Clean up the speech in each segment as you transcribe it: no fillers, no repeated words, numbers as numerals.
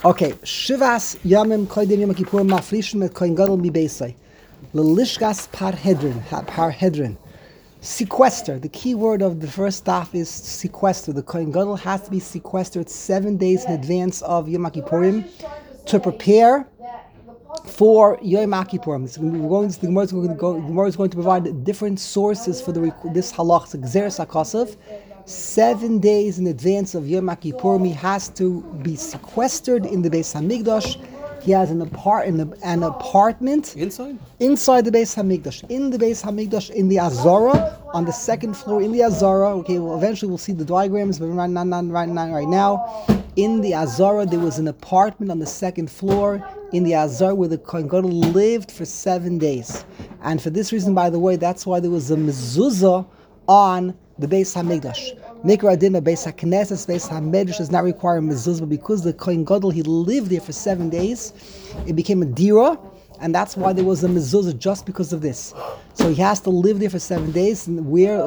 Okay, Shivas Yamim Koidim Yom Kippur Mafrishim et Kohen Gadol Mi Beisai. Lelishkas Parhedrin. Sequester. The key word of the first staff is sequester. The Kohen Gadol has to be sequestered 7 days in advance of Yom Kippurim to prepare for Yom Kippurim. The Gemara is going to provide different sources for this halach. Xeris HaKasav. 7 days in advance of Yom Kippurim, he has to be sequestered in the Beis Hamikdash. He has an apartment inside the Beis Hamikdash. In the Beis Hamikdash, in the Azara, on the second floor in the Azara. Okay, well, eventually we'll see the diagrams, but right now, in the Azara, there was an apartment on the second floor in the Azara where the Kohen Gadol lived for 7 days. And for this reason, by the way, that's why there was a mezuzah on the Beis Hamikdash. Mikra Adina, Beis HaKnesses, Beis HaMedrash does not require mezuzah, but because the Kohen Gadol, he lived there for 7 days, it became a dira, and that's why there was a mezuzah, just because of this. So he has to live there for 7 days, and where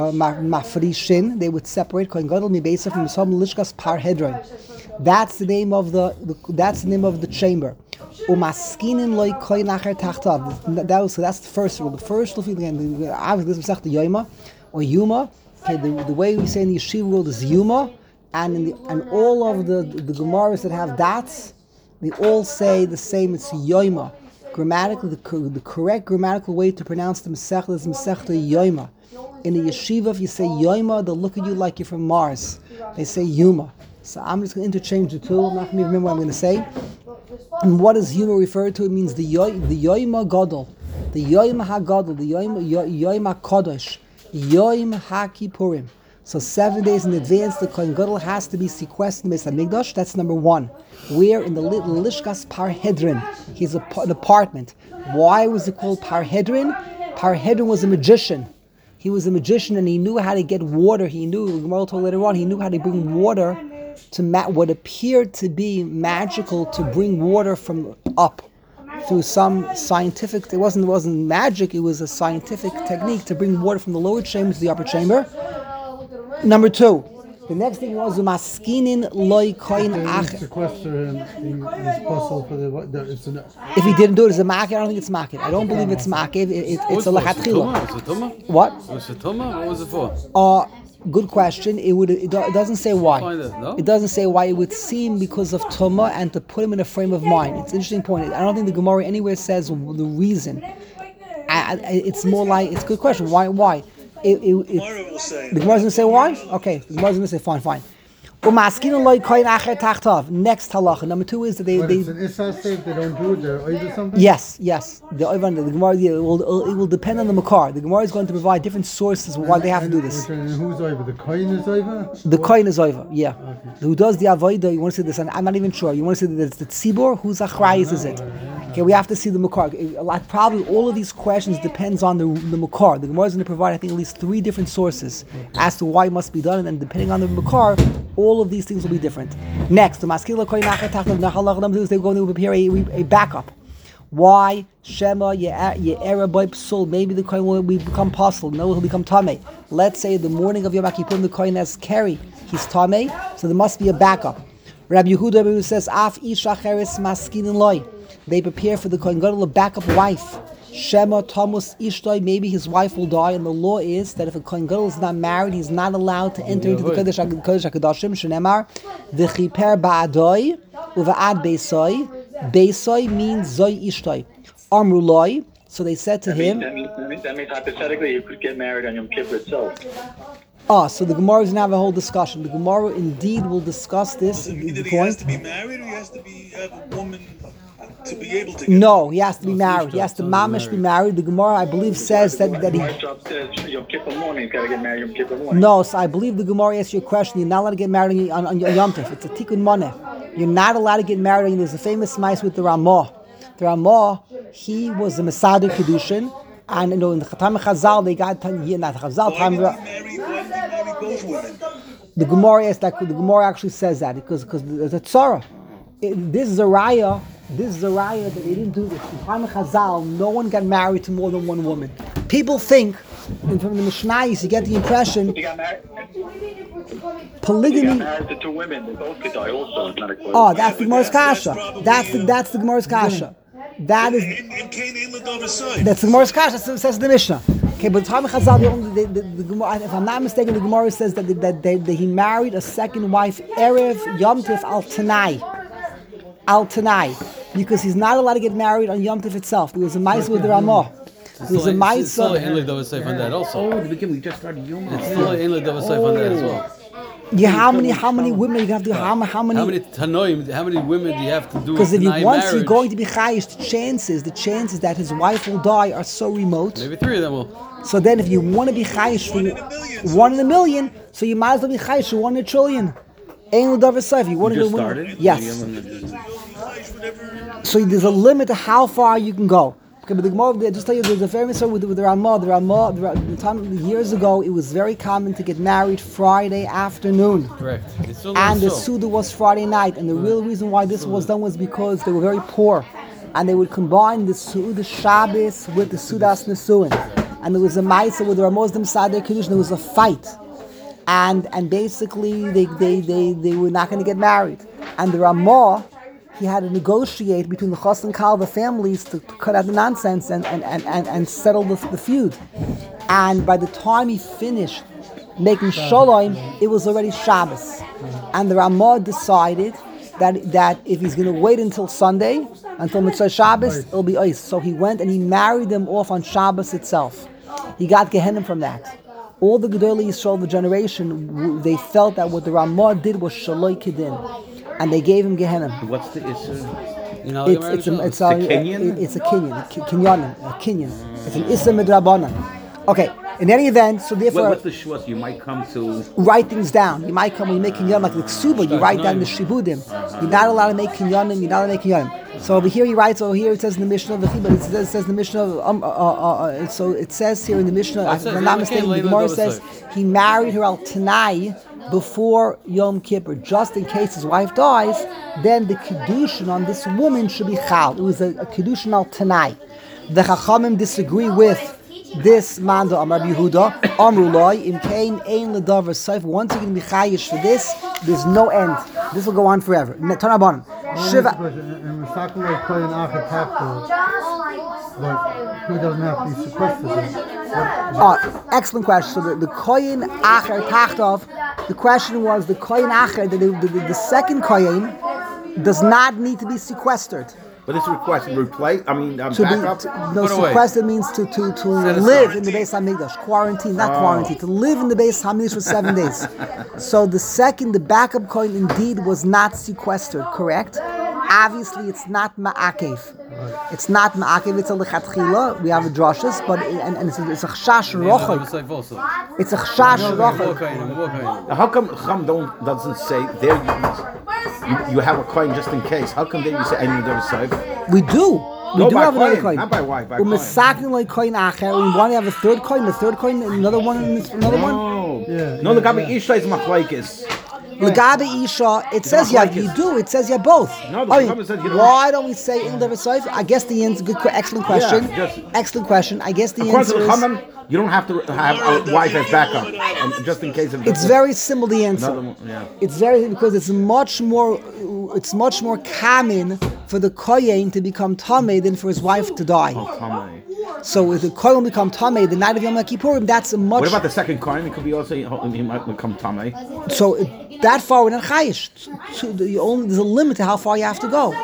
mafrishin, they would separate Kohen Gadol mibeisa from Yisrael Lishkas Parhedron. That's the name of the chamber. Umaskinin loy koin acher tachtav. So that's the first rule. The first rule, obviously, this is the Yoma or Yuma. Okay, the way we say in the yeshiva world is Yuma, and all of the Gemaras that have dots, they all say the same. It's Yoima. Grammatically, the correct grammatical way to pronounce the Masechta is Masechta Yoima. In the yeshiva, if you say Yoima, they'll look at you like you're from Mars. They say Yuma. So I'm just going to interchange the two. I'm not going to remember what I'm going to say. And what does Yuma refer to? It means the Yoima Gadol, the Yoima HaGadol, the Yoima HaKadosh. Yom HaKippurim. So 7 days in advance, the Kohen Gadol has to be sequestered in Beis Hamikdash. That's number one. Where in the Lishkas Parhedrin, he's an apartment. Why was it called Parhedrin? Parhedrin was a magician. He was a magician, and he knew how to get water. He knew, Gemara told later on, he knew how to bring water to what appeared to be magical, to bring water from up. Through some scientific, it wasn't magic, it was a scientific technique to bring water from the lower chamber to the upper chamber. Number two, the next thing was maskinin loy koin ach. Sequester him. He's possible for the. If he didn't do it as a market, I don't think it's market. I don't believe it's market. It's a lachatchila. Was it Tuma? What? Was it Tuma? What was it for? Good question. It doesn't say why. No? It doesn't say why. It would seem because of Tuma and to put him in a frame of mind. It's an interesting point. I don't think the Gemara anywhere says the reason. It's more like, it's a good question. Why? The Gemara's going to say why? Okay. The Gemara's going to say fine. Next halacha. Number two is that they It's an Issa safe, they don't do it, they're either something? Yes. The Gemara, it will depend on the Makar. The Gemara is going to provide different sources why they have to do this. And who's over? The Kohen is over? The Kohen is over, yeah. Okay. Who does the Avodah, you want to say this, and I'm not even sure. You want to say that it's the Tzibor, whose Achrayis is it? Okay, we have to see the Makar. Probably all of these questions depends on the Makar. The Gemara is going to provide, I think, at least 3 different sources as to why it must be done, and depending on the Makar, all of these things will be different. Next, the Maskila Kohen Nachal, they're going to prepare a backup. Why? Shema Ye'era Boy Psul. Maybe the Kohen will become possible. No, he'll become Tameh. Let's say the morning of Yom Kippurim, the Kohen has carry. He's Tameh, so there must be a backup. Rabbi Yehuda says, Af Isha Cheres Maskinin Loi. They prepare for the Kohen Gadol a backup wife. Shema Tamus Ishtoi, maybe his wife will die, and the law is that if a Kohen Gadol is not married, he's not allowed to enter into the Kodesh HaKadoshim. Shenemar V'chiper Ba'adoi Uva'ad Beisoi. Beisoi means Zoi Ishtoi. Amruloi. So they said to him. That means hypothetically you could get married on Yom Kippur itself. So the Gemara is going to have a whole discussion. The Gemara indeed will discuss this. Either The he has point. to be married or he has to have a woman to be able to get No, he has to be married. He has to mamish be married. The Gemara, I believe, says that he. My job says Yom Kippur morning, he's got to get married Yom Kippur morning. No, so I believe the Gemara asks you a question. You're not allowed to get married on Yom Tov. It's a tikkun moneh. You're not allowed to get married. There's a famous mice with the Ramah. The Ramah, he was a Masada Kedushin, and in the Chatam Chazal they got not Chazal time. Why marry both women? The Gemara asks that. The Gemara actually says that because there's a tzara. This is a raya This is a riot that they didn't do this. In time of Chazal, no one got married to more than one woman. People think, and from the Mishnayos, you get the impression He got married. He got polygamy. married to 2 women. They both could die also. It's not a quote. Oh, that's the Gemara's That's kasha. probably, That's the Gemara's kasha. That is. In Cain ain't lived over side. That's the Gemara's kasha. Says the Mishnah. Okay, but time of Chazal, the Gemara, if I'm not mistaken, the Gemara says that he married a second wife, Erev Yom Tif al Tanai. Al Tanai. Because he's not allowed to get married on Yom Tif itself. There was a mice with the Ramah. There was a mice. It's still Ain't Dava Seif on that also. Oh, the beginning, we just started Yom. It's still Ain't Dava Seif on that as well. Yeah, how many women you have to how many? How many tanoim? How many women do you have to do? Because if once you're marriage? going to be chayish, the chances that his wife will die are so remote. Maybe 3 of them will. So then, if you want to be chayish for 1 in a million, so you might as well be chayish for 1 in a trillion. Ain't L'davar Seif. You want to just go started? Yes. So there's a limit to how far you can go. Okay, but the Gemara, just tell you, there's a very mitzvah with the Ramah. Years ago, it was very common to get married Friday afternoon. Correct. It's still And the so. Suda was Friday night. And the real reason why this was done was because they were very poor. And they would combine the Suda Shabbos with the Sudas Nesuin. And there was a Maisa with the Ramosdim Sadeh Kiddush, and there was a fight. And basically, they were not going to get married. And the Ramah, he had to negotiate between the Chos and Kal, the families, to cut out the nonsense and settle the feud. And by the time he finished making Shalom, it was already Shabbos. And the Ramah decided that if he's going to wait until Sunday, until Mitzvah Shabbos, it'll be ice. So he went and he married them off on Shabbos itself. He got Gehenim from that. All the Gedolei Yisrael of the generation, they felt that what the Ramah did was Shaloi Kedin. And they gave him Gehenim. What's the issue? You know, It's a Kinyan? Kinyan, a Kinyan. It's an Issa Midrabanan. Okay, in any event, so therefore, What's the shwas? You might come to. write things down. You might come when you make Kinyan, like the Ksuba, you write down the Shibudim. You're not allowed to make Kinyanim, you're not allowed to make Kinyanim. So over here he writes, over here it says in the Mishnah, but it says in the Mishnah, so it says here in the Mishnah, if I'm not mistaken, the Gemara says he married her al Tanai before Yom Kippur, just in case his wife dies, then the Kiddushin on this woman should be Chal. It was a Kiddushin al Tanai. The Chachamim disagree with this Manda Amar Yehuda, Amrulai, Im Kain, Ein L'davar Seif. Once you're going to be Chayish for this, there's no end. This will go on forever. Tanabanim. Shiva. And Misaka like playing Achatapta, but he doesn't have to be sequestered. Excellent question. So the Koyin Acher Tachtov, the question was the Koyin Acher, the second Koyin does not need to be sequestered. But this request replace. I mean, To back up. no, Put away. sequestered means to live in the Beis Hamikdash. Quarantine, not quarantine. To live in the Beis Hamikdash for 7 days. So the backup coin indeed was not sequestered, correct? Obviously, it's not ma'akev. It's not ma'akev. It's a lechatchila. We have a drashas, but and it's a chash rochik. It's a chash rochik. How come Chum doesn't say there? You have a coin just in case. How come there you say any other side? We do. We No, do by have another coin, coin. not by wife, by U'mesakin like coin acher. We want to have a third coin. The third coin, another one, another one. No, the Gabi Isha is machlaikis. Legabe Isha, it says yeah, you do. It says yeah, both. No, the Chum says you don't. Why don't we say in the Seif? I guess the answer. Excellent question. Yeah, Excellent question. I guess the According to answer the is. Chum, you don't have to have a wife as backup, just in case of. It's very simple. The answer. Another one, yeah. It's very because it's much more common for the kohen to become tamei than for his wife to die. So if the kohen will become tamei the night of Yom Kippurim, that's a much. What about the second coin? It could be also he might become tamei. So that far we're not chayish. There's a limit to how far you have to go.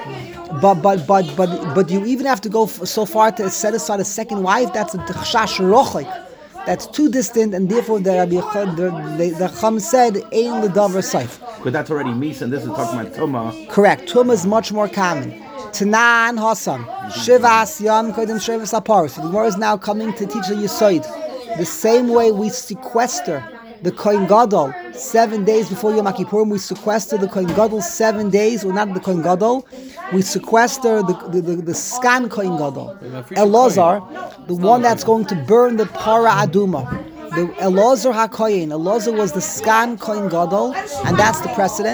But you even have to go so far to set aside a second wife. That's a chash rochik. That's too distant, and therefore the Chum said ein l'davar seif. Because that's already Misa, and this is talking about Tumah. Correct. Tumah is much more common. Tanan Hasan. Shivas Yom Kodim Shivas Apar. So the Gemara is now coming to teach the Yesod. The same way we sequester the Kohen Gadol 7 days before Yom Kippurim, we sequester the Kohen Gadol 7 days, or not the Kohen Gadol, we sequester the Skan Kohen Gadol. Elazar, the one that's going to burn the Para Aduma. The Elazar HaKohen. Elazar was the Skan Kohen Gadol, and that's the precedent.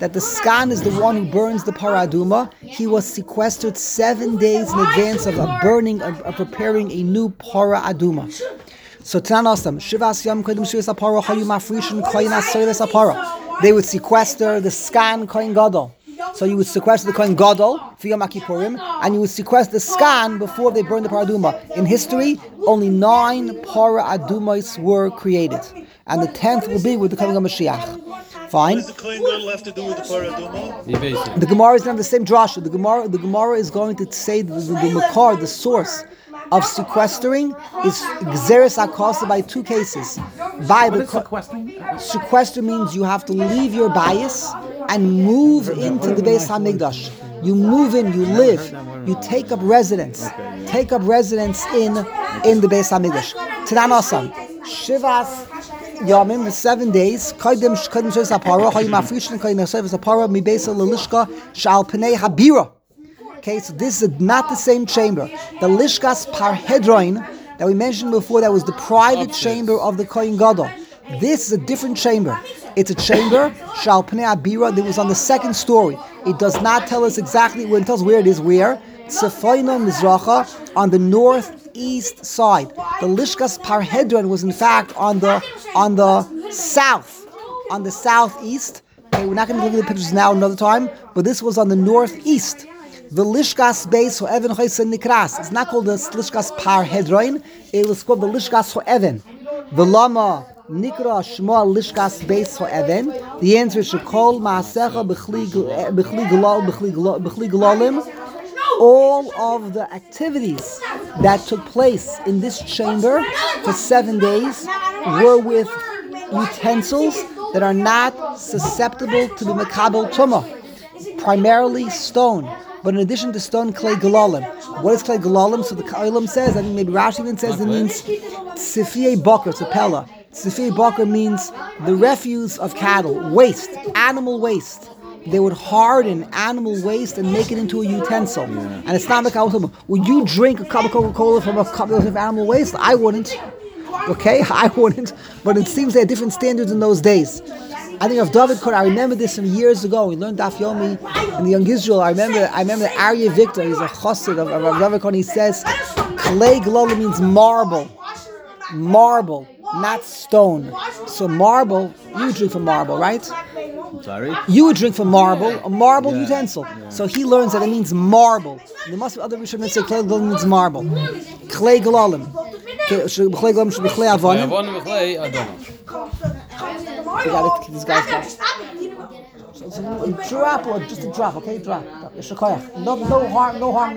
that the Skan is the one who burns the Paraduma. He was sequestered 7 days in advance of a burning, of preparing a new Paraduma. So Tanasam, Shivas Yom Kodim Shivas Apara, Hayu Mafrishin, Koyin Asoyves Apara. They would sequester the Skan Koyin Gadol. So you would sequester the Kohen Gadol for Yom Kippurim, and you would sequester the Skan before they burned the Paraduma. In history, only 9 Paradumas were created, and the 10th will be with the coming of Mashiach. What Fine. does the Kohen Gadol have to do with the Paraduma? The Gemara is not the same drasha. The Gemara is going to say that the Makar, the source of sequestering, is Gzeres HaKasa by 2 cases. By What the is sequestering? sequester means you have to leave your bias and move into the Beis HaMikdash. You move in, you live, you take up residence. Take up residence in the Beis HaMikdash. Tanan Asam, Shivas Yomim, the 7 days, Kodim Shivas HaPara, Hayim Afrishin, Kodim Shivas HaPara, Mi Beis HaLishka, Shal Pnei HaBira. Okay, so this is not the same chamber. The Lishkas Parhedroin that we mentioned before, that was the private chamber of the Kohen Gadol. This is a different chamber. It's a chamber, Shal Pnei HaBira, that was on the 2nd story. It does not tell us exactly, it tells where it is, where? Tzefoino Mizracha, on the northeast side. The Lishkas Parhedron was in fact on the south, on the southeast. Okay, we're not going to look at the pictures now another time, but this was on the northeast. The Lishkas Beis Ho'even Choysen Nikras. It's not called the Lishkas Parhedron. It was called the Lishkas Ho'even. The Lama Nikra Shma Lishkas Beis Ho'even. The answer is Shekol Ma'asecha B'chli Galalim. All of the activities that took place in this chamber for 7 days were with utensils that are not susceptible to the Mekabel Tumah. Primarily stone. But in addition to stone, clay galalim. What is clay galalim? So the Olam says, I think maybe Rashi even says, it means tzifiyei bakar, tzapela. Tzifiyei bakar means the refuse of cattle, waste, animal waste. They would harden animal waste and make it into a utensil. And it's not like I was talking. Would you drink a cup of Coca-Cola from a cup of animal waste? I wouldn't. Okay, I wouldn't. But it seems they had different standards in those days. I think of David Kor, I remember this from years ago. We learned Daf Yomi in the Young Israel. I remember Aryeh Victor, he's a chassid of David Kor, he says, clay galala means marble. Marble, not stone. So marble, you would drink from marble, right? Sorry? You would drink from marble, a marble utensil. Yeah. So he learns that it means marble. There must be other Rishonim that say clay galala means marble. Clay galalim. Clay galalim should be clay avonim. These guys got it. So a drop or just a drop, okay? Drop. No harm.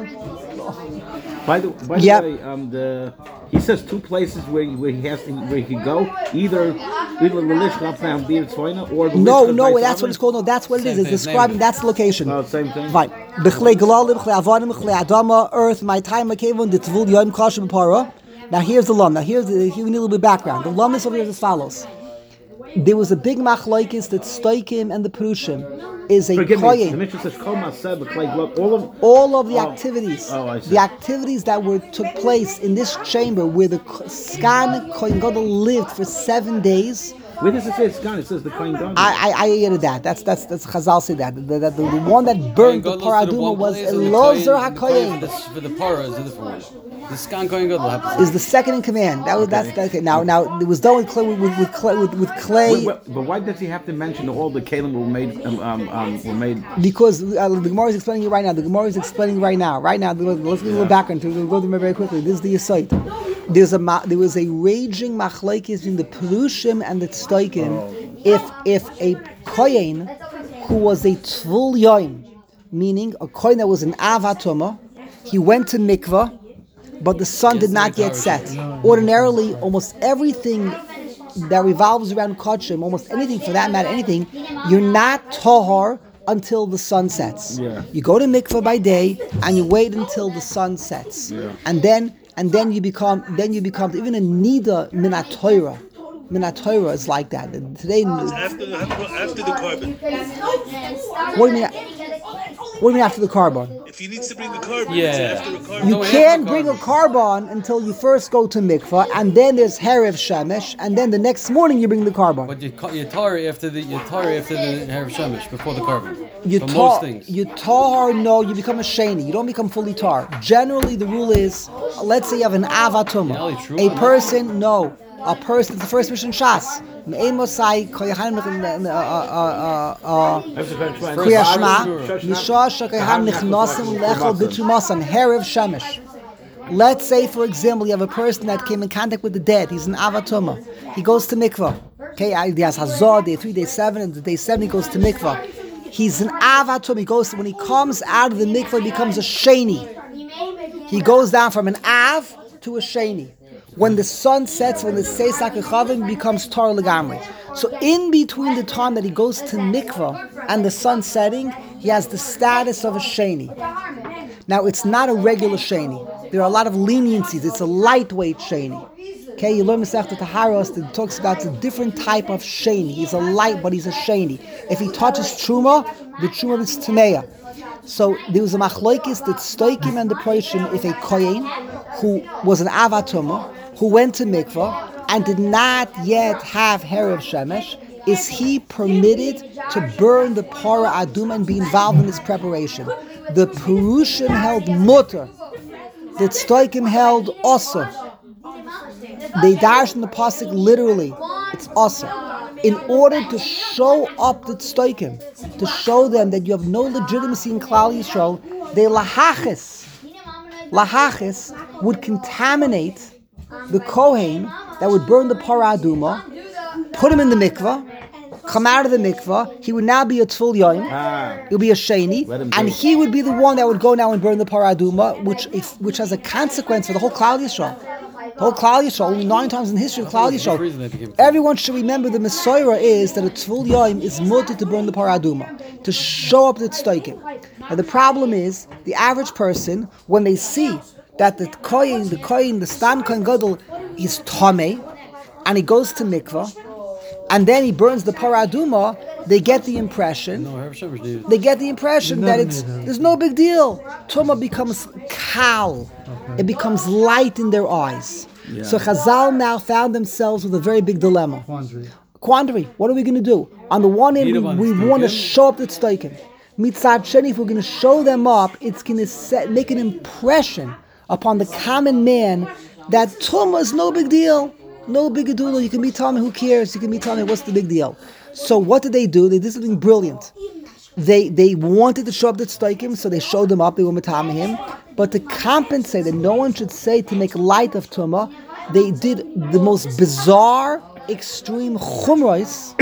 By the way, he says 2 places where he can go. Either the Lishka Tzfoina or the No, that's what it's called. No, that's what it is. It's describing, that's the location. Oh, same thing. Fine. B'chlei galalim, b'chlei avanim, b'chlei adama, earth, my time, my kevon, the tvul yom kashim para. Now here's the lum. Here we need a little bit of background. The lum is over here as follows. There was a big machlokes that Stoikim and the Perushim is a kohen. The Mishnah says all of the activities, the activities that took place in this chamber where the Skan Kohen Gadol lived for 7 days. Where does it say Skan? It says the Kohen Gadol. I added that. That's Chazal said that. The one that burned the Paraduma was Elazar HaKohen. For the Parah is a different one. The Skan Kohen Gadol happens. Is the second in command. That's okay. Now it was done with clay. But why does he have to mention all the kalim were made? Because the Gemara is explaining it right now. The Gemara is explaining right now. Right now, let's give a little background. We'll go through it very quickly. This is the Yesod. There was a raging machlokes between the Perushim and the Stoikim. If a kohen who was a tvul yoim, meaning a kohen that was an avatoma, he went to mikvah, but the sun did not yet set. Ordinarily, almost everything that revolves around Kodshim, almost anything for that matter, anything, you're not tahor until the sun sets. Yeah. You go to mikvah by day and you wait until the sun sets. Yeah. And then you become even a nida minat Torah. Minat Torah is like that. Today after the carbon. What do you mean? What do you mean after the carbon? If he needs to bring a carbon, Yeah. it's after a carbon. You can't bring a carbon until you first go to mikvah, and then there's Herev Shemesh, and then the next morning you bring the carbon. But you tar after the Erev Shemesh before the carbon. You For most tar, things. you become a sheni. You don't become fully tar. Generally, the rule is, let's say you have an avatuma. A person, it's the first mission shas. Let's say, for example, you have a person that came in contact with the dead. He's an avatuma. He goes to mikvah. Okay, he has hazah, day 3, day 7, and day 7 he goes to mikvah. He's an avatum. When he comes out of the mikvah, he becomes a sheni. He goes down from an av to a sheni. When the sun sets, when the seisak echavim becomes tar legamri. So in between the time that he goes to mikvah and the sun setting, he has the status of a sheni. Now it's not a regular sheni. There are a lot of leniencies. It's a lightweight sheni. Okay, you learn Masechta Taharos that talks about a different type of sheni. He's a light, but he's a sheni. If he touches truma, the truma is tmeya. So there was a machlokes that stoikim and the proishim, if a kohen who was an avatuma, who went to mikvah and did not yet have Herev Shemesh, is he permitted to burn the para adum and be involved in his preparation? The Perushim held mutter, the stoikim held also. They dash in the pasuk literally, it's also. In order to show up the tztoikim, to show them that you have no legitimacy in Klal Yisrael, they lahachis would contaminate the kohen that would burn the para aduma, put him in the mikvah, come out of the mikvah, he would now be a tful yoim, he'll be a sheni, and he would be the one that would go now and burn the para aduma, which has a consequence for the whole Klal Yisrael. The whole Klal Yisrael, only 9 times in the history of Klal Yisrael. Everyone should remember the Mesorah is that a Tvul Yoim is mutter to burn the Paraduma, to show up the Tztoikim. Now the problem is, the average person, when they see that the Stan Kohen Gadol is Tomei, and he goes to Mikvah, and then he burns the Paraduma, they get the impression that there's no big deal. Tumah becomes kal. It becomes light in their eyes. Yeah. So Chazal now found themselves with a very big dilemma. Quandary. What are we going to do? On the one hand, we want to show up the tztoikim. Mitzad Sheni, if we're going to show them up, it's going to make an impression upon the common man that Tumah is no big deal. No big deal. You can be telling me who cares. You can be telling me what's the big deal. So what did? They did something brilliant. They wanted to show up the tztoikim, so they showed them up. They were matamehim. But to compensate that no one should say to make light of Tumah, they did the most bizarre, extreme chumros,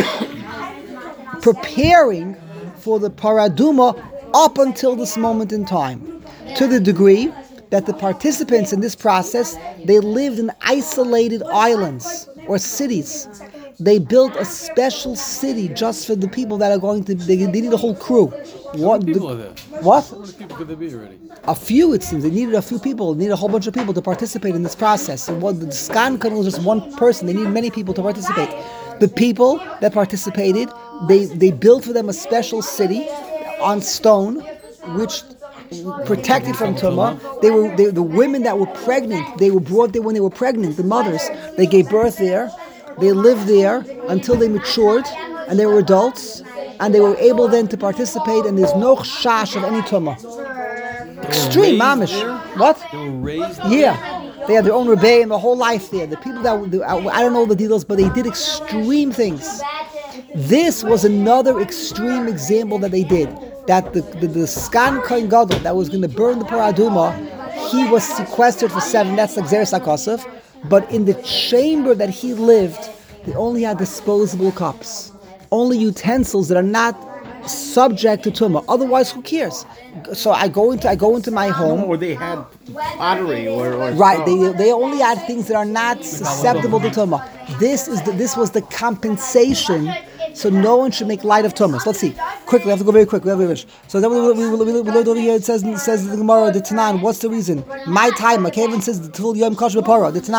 preparing for the paraduma up until this moment in time. To the degree that the participants in this process, they lived in isolated islands or cities. They built a special city just for the people that are going to. They need a whole crew. How many people are there? What? How many people could there be already? A few, it seems. They needed a few people. They needed a whole bunch of people to participate in this process. And the Skan Kohen was just one person. They needed many people to participate. The people that participated, they built for them a special city on stone, which protected from Tumah. The women that were pregnant. They were brought there when they were pregnant. The mothers, they gave birth there. They lived there until they matured and they were adults, and they were able then to participate, and there's no chash of any tumah. Extreme, mamish. What? They were raised. Yeah, they had their own rebbe and the whole life there. The people that I don't know the details, but they did extreme things. This was another extreme example that they did. That the Skan Kohen Gadol that was going to burn the paraduma, he was sequestered for 7. That's like Xeris HaKosov. But in the chamber that he lived, they only had disposable cups, only utensils that are not subject to tumah. Otherwise, who cares? So I go into my home. Or they had pottery, or right. They only had things that are not susceptible to tumah. This was the compensation. So no one should make light of tumah. Let's see quickly. We have to go very quick. So then we learned over here. It says the Gemara, the Tanan. What's the reason? My time. Kevin says the Tul Yom Kosh B'Para. The Tanan.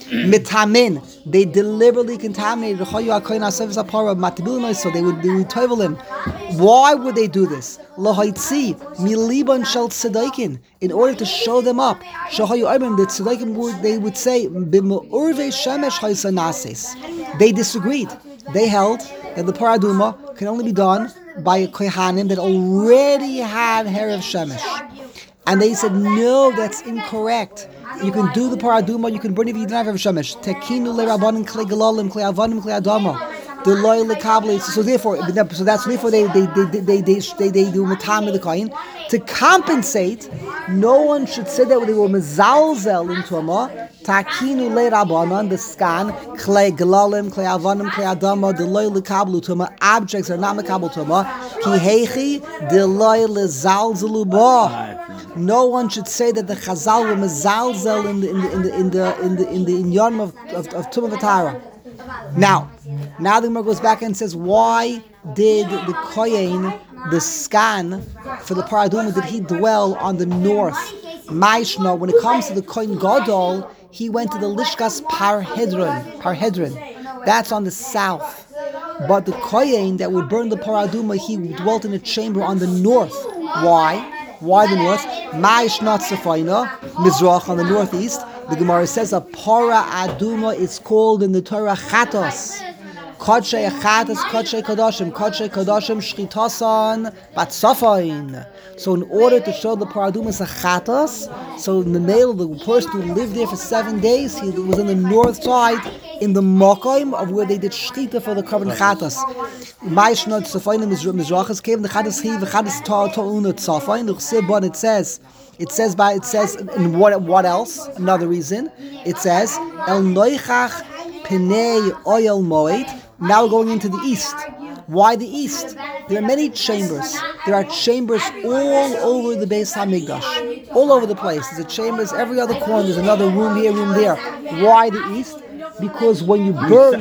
Mitamin, they deliberately contaminated the Chayu HaKoyin HaSevis HaPara Matibilinois, so they would toivel him. Why would they do this? Lahaitzi, miliban shel tzedaikin, in order to show them up. Shahayu Ibn, the tzedaikin they would say, B'mu'urvei shemesh haisa nases. They disagreed. They held that the paraduma can only be done by a kohanim that already had hair of shemesh. And they said, no, that's incorrect. You can do the paraduma, you can burn if you don't have hair of shemesh. Tekinu le'rabanim klei galalim, klei avanim, klei adama. The loyal kabbalah. So therefore they do matam the coin to compensate. No one should say that they were mezalzel in Tuma. Takinu le rabbanon, the scan klei galalim, klei avanim, klei adama. The loyal kabbalah Tuma objects are not mekabel Tuma. Ki heichi the loyal zalzelu ba. No one should say that the Chazal were mezalzel in the Yom of Tumah V'Tara. Now the Gemara goes back and says, why did the Kohen, the scan for the Paraduma, did he dwell on the north? Maishna, when it comes to the Kohen Gadol, he went to the Lishkas Parhedron. That's on the south. But the Kohen that would burn the Paraduma, he dwelt in a chamber on the north. Why? Why the north? Maishna Tzafaina, Mizrach on the northeast. The Gemara says a para aduma is called in the Torah chatos. Kodshei chatos, kodshei kodashim, shchitasan batzafain. So in order to show the para aduma is a chatos, so in the male, the person who lived there for 7 days, he was on the north side, in the mokoim of where they did shchita for the carbon chatos. Ma'ishnot tzafain mizrachas came the chatos he the chatos ta'una tzafain. The chsibon it says and what else? Another reason. It says El Noichach Penei Oyel Moed. Now we're going into the east. Why the east? There are many chambers. There are chambers all over the Beis Hamikdash. All over the place. There's chambers every other corner. There's another room here, room there. Why the east? Because when you burn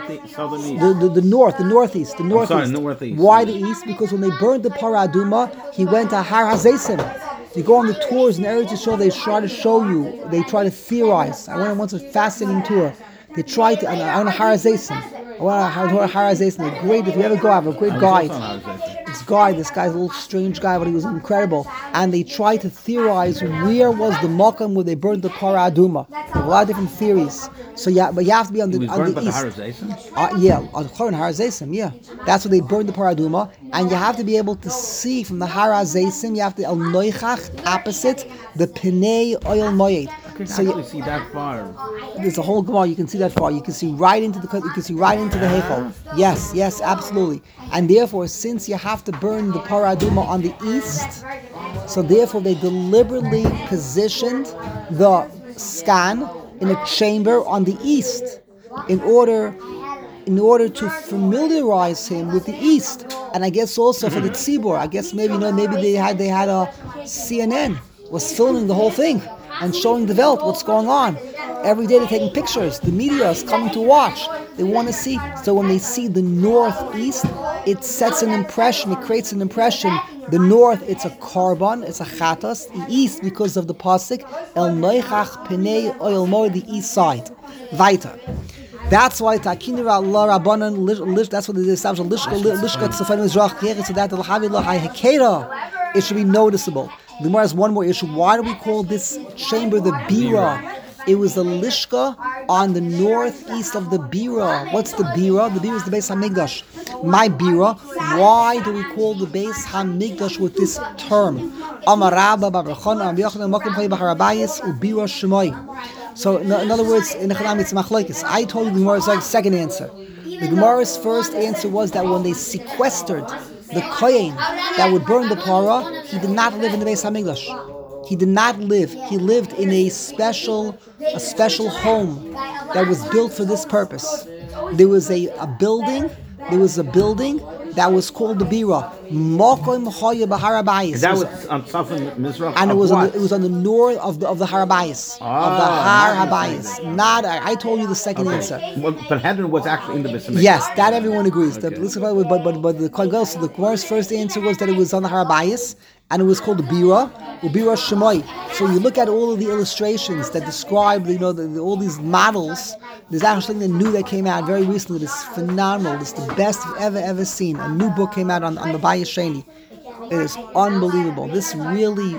the northeast. Northeast. Why the east? Because when they burned the Paraduma, he went to Har Hazesim. You go on the tours in Eretz Yisrael, they try to show you, they try to theorize. I went once a fascinating tour. They try to, I want to Har Hazesim. They're great. If you ever go, I have a great guide. This guy's a little strange guy, but he was incredible. And they try to theorize where was the Makam where they burned the Para Aduma. There are a lot of different theories. So yeah, but you have to be on the east. On Har Hazesim, yeah. That's where they burned the Para Aduma. And you have to be able to see from the Har Hazesim, you have to El Noichach, opposite, the Penei Oil Moyed. So you see that far. There's a whole Gemara. You can see that far. You can see right into the Heichal. Yes, absolutely. And therefore, since you have to burn the Paraduma on the east, so therefore they deliberately positioned the scan in a chamber on the east in order to familiarize him with the east. And I guess also for the tzibur. I guess maybe they had a CNN was filming the whole thing and showing the Welt what's going on. Every day they're taking pictures. The media is coming to watch. They want to see. So when they see the northeast, it sets an impression. It creates an impression. The north, it's a korban, it's a chatas. The east, because of the pasuk, El Noichach Penei Oyel Moed, the east side. Weiter. That's why Takinira Allah Rabbanan. That's what they established. Lishkat Tzafan Mizrach Keret. So that the Lahavilah Hekera. It should be noticeable. The Gemara has one more issue. Why do we call this chamber the Bira? It was the Lishka on the northeast of the Bira. What's the Bira? The Bira is the Beis Hamikdash. My Bira. Why do we call the Beis Hamikdash with this term? So in other words, in the Chadam it's machlokes. I told you the Gemara's second answer. The Gemara's first answer was that when they sequestered the Kohen that would burn the Parah, he did not live in the Beis Hamikdash. He did not live. He lived in a special home that was built for this purpose. There was a building that was called the Bira. Mokom Choya B'Har Habayis. That was on Tzafon Mizrach. And it was on the north of the Har Habayis. Of the Har Habayis. Not I told you the second answer. But Hedron was actually in the Beis Hamikdash. Yes, that everyone agrees. Okay. But the Gemara's first answer was that it was on the Har Habayis, and it was called the Bira, Ubira Shemoi. So you look at all of the illustrations that describe, all these models. There's actually something new that came out very recently. It's phenomenal. It's the best I've ever seen. A new book came out on the Bayis Sheni. It is unbelievable. This real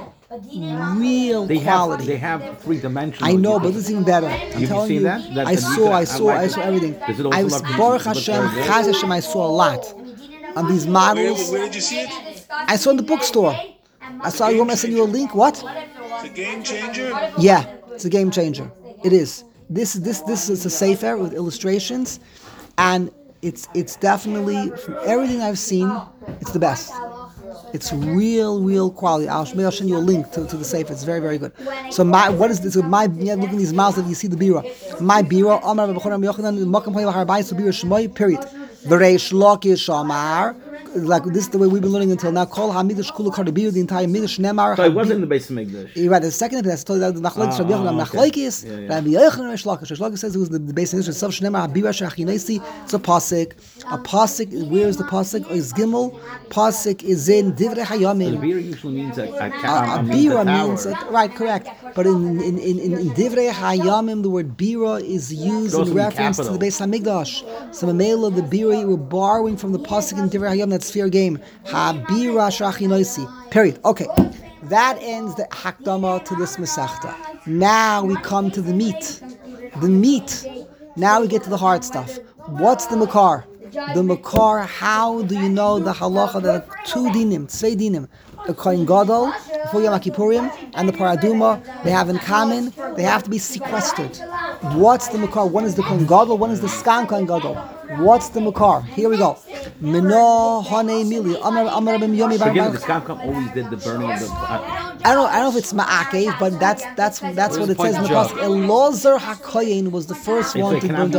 quality. They have 3 dimensions. I know, but this is even better. I'm telling you, I saw everything. I was Baruch Hashem, Chaz Hashem. I saw a lot on these models. Where did you see it? I saw in the bookstore. I saw you want me to send you a link? What? It's a game changer. Yeah, it's a game changer. It is. This is a sefer with illustrations, and it's definitely, from everything I've seen, it's the best. It's real quality. I'll send you a link to the sefer. It's very, very good. So what is this? So look at these mouths that you see the bira. My bira, Amar B'Choram Yochanan, Makam Hayel Harbayis Bira Shmoi. Period. V'Reish Lakish Amar. Like this is the way we've been learning until now. Kol hamidrash kula karabir, the entire midrash nemar. So it wasn't in the base of Mikdash. You're right. The second that's told that the machlokes Rabbi Yochanan machlokes. Rabbi Yochanan Reish Lakish. Reish Lakish says it was the base of Midrash. Self shnemar habira shachinesi. It's a pasuk. A pasuk. Where is the pasuk? Is Gimel. Pasuk is in Divrei Hayamim. Bira usually means a bira means right, correct. But in Divrei Hayamim, the word bira is used in reference to the base of Mikdash. So Mamela, the bira we're borrowing from the pasuk in Divrei Hayamim. That's fair game. Habira shachinoisi. Period. Okay. That ends the hakdama to this Masechta. Now we come to the meat. The meat. Now we get to the hard stuff. What's the makar? The makar, how do you know the halacha that two dinim, the Kohen Gadol, before Yom Kippurim, and the Paraduma, they have in common, they have to be sequestered. What's the makar? One is the Kohen Gadol, one is the Skan Kohen Gadol. What's the makar? Here we go. Mino Hane Mili. Again, the Skan always did the burning of the. I don't know if it's Ma'akev, but that's what it says in the pasuk. Elazar HaKoyin was the first one to burn the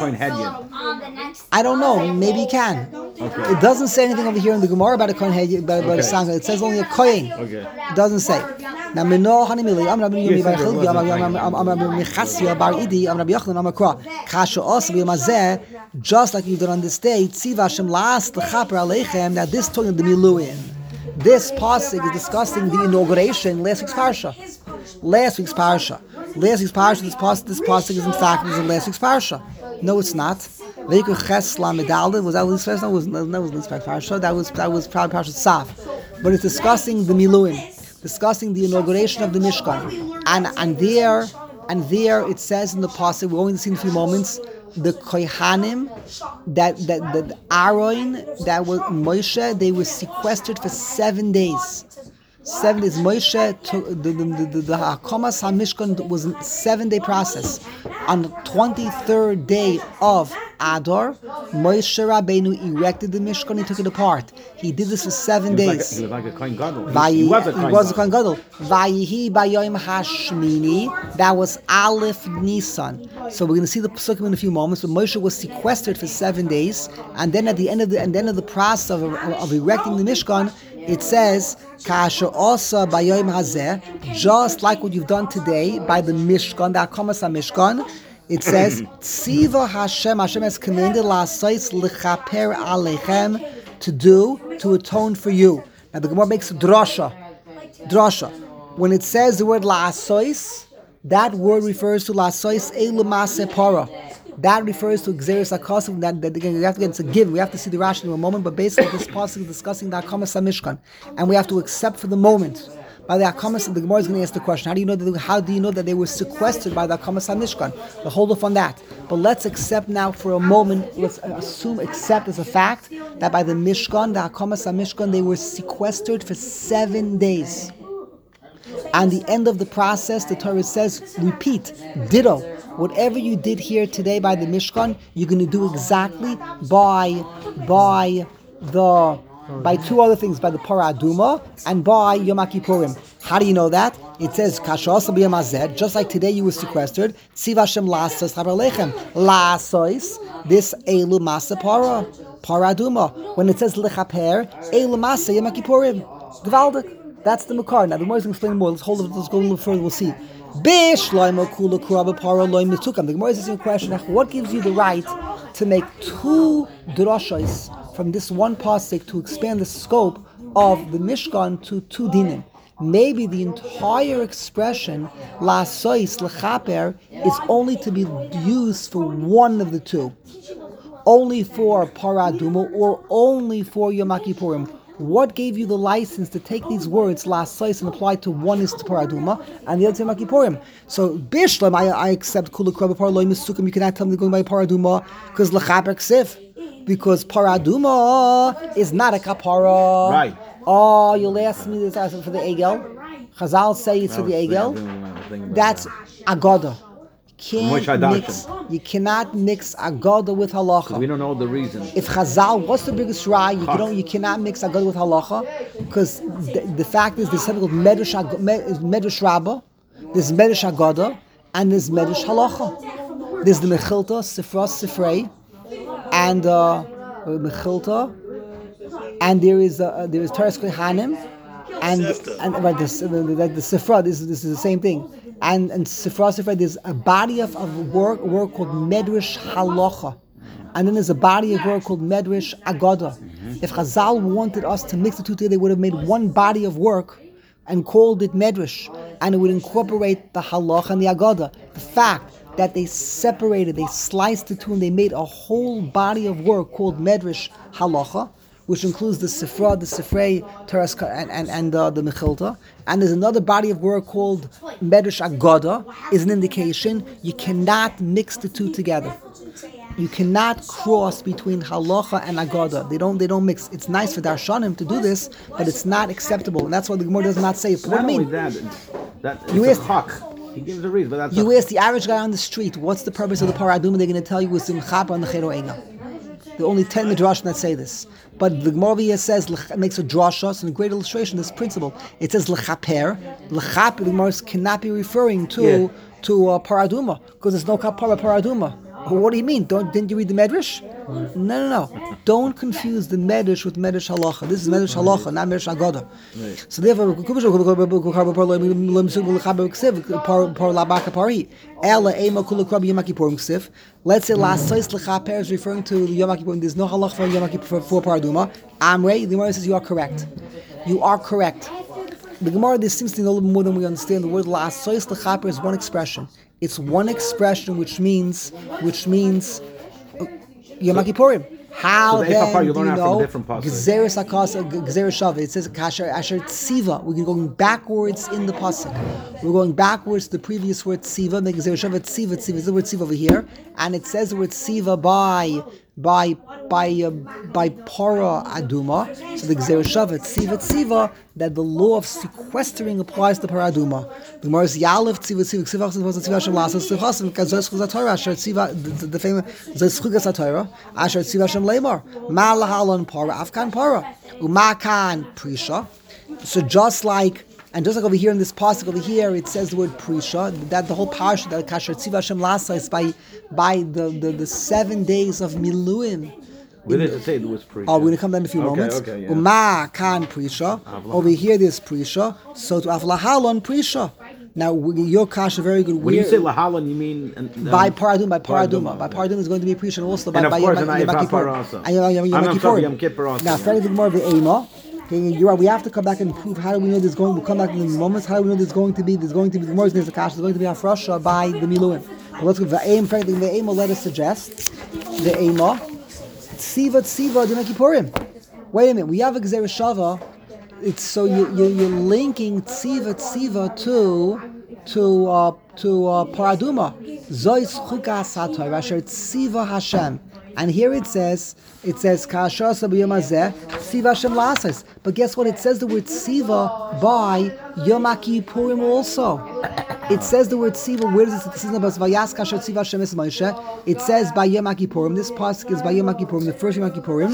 other. I don't know. Maybe he can. Okay. It doesn't say anything over here in the Gemara about a Kohen Head, about a Sangha. It says only a Kohen. Okay. It doesn't say. Now, Mino Hanimili, Amr Yomi Bar Chilgi, Amr Michasia Bar Idi, Amr Yochanan, Amr Kra, Kasha Osbi Mazeh, just like you've done on this day, Tziva Hashem last the Chaper Aleichem. Now, this talking the Miluin. This pasuk is discussing the inauguration last week's parsha. This pasuk is in fact in last week's parsha. No, it's not. Was that Lee's first? No, it was Lee's parsha. That was probably parsha Saf. But it's discussing the Miluim, discussing the inauguration of the Mishkan, and there it says in the pasuk, we're going to see in a few moments, the Kohanim, that Aaron, that was Moshe, they were sequestered for 7 days. 7 days. Moshe took the Hakamas HaMishkan was a 7-day process. On the 23rd day of Adar, Moshe Rabbeinu erected the Mishkan. He took it apart. He did this for 7 days. He was like a Kohen Gadol. He was a Kohen Gadol. Vayihi Bayom Hashmini. That was Aleph Nisan. So we're going to see the psukim in a few moments. But Moshe was sequestered for 7 days, and then at the end of the process of erecting the Mishkan, it says, Kasha Osa Bayom Hazeh, just like what you've done today by the Mishkan, the Hakamas HaMishkan. It says, Tziva Hashem has commanded La'asais L'chaper Aleichem, to atone for you. Now the Gemara makes a drasha. When it says the word La'asais, that word refers to La'asais Eilu Maseh Para. That refers to Xeris HaKosim, that again, we have to get into given. We have to see the Rashi in a moment, but basically this pasuk is discussing the Hakamas HaMishkan, and we have to accept for the moment. By the Hakamas, the Gemara is going to ask the question: How do you know that they were sequestered by the Hakamas HaMishkan? We'll hold off on that. But let's accept now for a moment. Let's accept as a fact that by the Mishkan, the Hakamas HaMishkan, they were sequestered for 7 days. And the end of the process, the Torah says, repeat, ditto. Whatever you did here today by the Mishkan, you're going to do exactly by two other things, by the Parah Aduma and by Yom Kippurim. How do you know that? It says, just like today you were sequestered, Tziva Hashem La'asais Chaper Aleichem. La'asais, this Eilu Masa Parah Aduma. When it says L'chaper, Eilu Masa Yom Kippurim. Gvaldik. That's the Makar. Now the more is going to explain more. Let's go a little further, we'll see. The Gemara is asking a question: what gives you the right to make two drashos from this one pasuk to expand the scope of the Mishkan to two dinim. Maybe the entire expression la'asois lechaper is only to be used for one of the two, only for Paraduma or only for Yom Kippurim. What gave you the license to take these words la'asois and apply to one is to Paraduma and the other to Yom Kippurim? So Bishlam, I accept kula kraba parloy misukim. You cannot tell me going by Paraduma because lechaper ksif, because Paraduma is not a kapara. Right. Oh, you'll ask me this answer for the Egel. Chazal say it's for the Egel. That's Agoda. You cannot mix Agoda with Halacha. We don't know the reason. If Chazal, what's the biggest Rai? You cannot mix Agoda with Halacha, because the fact is there's something called Medrash Rabbah, there's Medrash Agoda, and there's Medrash Halacha. There's the Mechilta, Sifra, Sifrei, and Mechilta, and there is Teres Kohanim, and right, the Sifra. This is the same thing. And Sifra, there's a body of work called Medrash Halacha, and then there's a body of work called Medrash Agoda. If Chazal wanted us to mix the two together, they would have made one body of work and called it Medrash, and it would incorporate the Halacha and the Agoda. The fact that they separated, they sliced the two, and they made a whole body of work called Medrash Halacha, which includes the Sifra, the Sifrei, Teres, and the Mechilta. And there's another body of work called Medrash Agoda, is an indication you cannot mix the two together. You cannot cross between Halacha and Agoda. They don't mix. It's nice for Darshanim to do this, but it's not acceptable. And that's why the Gemara does not say it. But what I mean, you ask Hak. He gives a reason, but that's you ask the average guy on the street, what's the purpose of the Paraduma? They're going to tell you it's Simchapa and the Chero Ega. There are only 10 midrashim that say this. But the Gemara here says, makes a drasha, so in a great illustration of this principle. It says lechaper. Lechaper, the Gemara cannot be referring to Paraduma, because there's no kapara Paraduma. What do you mean? Didn't you read the Medrash? No. Don't confuse the Medrash with Medrash Halacha. This is Medrash Halacha, not Medrash Agoda. So therefore, let's say last place lechaper is referring to Yom Kippurim. There's no halacha for Yom Kippur for Paraduma. Amrei, the Gemara says you are correct. You are correct. The Gemara, this seems to know a little more than we understand. The word la'asois lechaper is one expression. It's one expression which means Yom Kippurim. How so then do you know Gezeres Shava? It says Kasher Asher Tziva. We're going backwards in the pasuk. We're going backwards to the previous word Tziva. The Gezeres Shava Tziva. Tziva is the word Tziva over here, and it says the word Tziva by para aduma. So the Gezeres Shava Tziva that the law of sequestering applies to para aduma. The Gemara is Yalev Tziva Tziva Hashem Lasas Tziva because Zos Torah Asher Tziva the famous Zos Chugas Torah Asher Tziva Hashem Leimar Ma Lahalon Para Afkan Para Umakan Prisha. So just like over here in this pasuk over here, it says the word prisha. That the whole parsha that Kasher Tziva Hashem Lasa is by the 7 days of Miluim. Where did it say the word prisha? Oh, we're going to come down in a few moments. Okay, yeah. Uma kan prisha. Over here there's prisha. So to avlahalon prisha. Now your kasha very good. When you say lahalon, you mean by paraduma. By paraduma is going to be prisha also by Yom Kippur. Yom Kippur also. Now, fairly more of the ema. You're right. We have to come back and prove how do we know there's going. We'll come back in the moments. How do we know there's going to be the more there's a kasha. There's going to be afrasha by the miluim. But let's go. The aim. Frankly, the aim will let us suggest the ema. Tziva Yom Kippurim. Wait a minute. We have a Gezeres Shava. It's so you're linking Tziva to Paraduma. Zois Chukas HaTorah Asher Tziva Hashem. And here it says Kasher Sabiyom Hazeh Tziva Hashem Lasas. But guess what? It says the word Tziva by Yom Kippurim also. It says the word Tziva. Where does it say about Vayas Kasher Tziva Hashem Es Moshe? It says by Yom Kippurim. This pasuk is by Yom Kippurim, the first Yom Kippurim.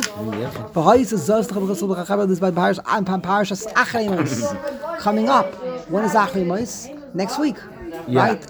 Coming up. When is Achrei Mos? Next week. Yeah. Right?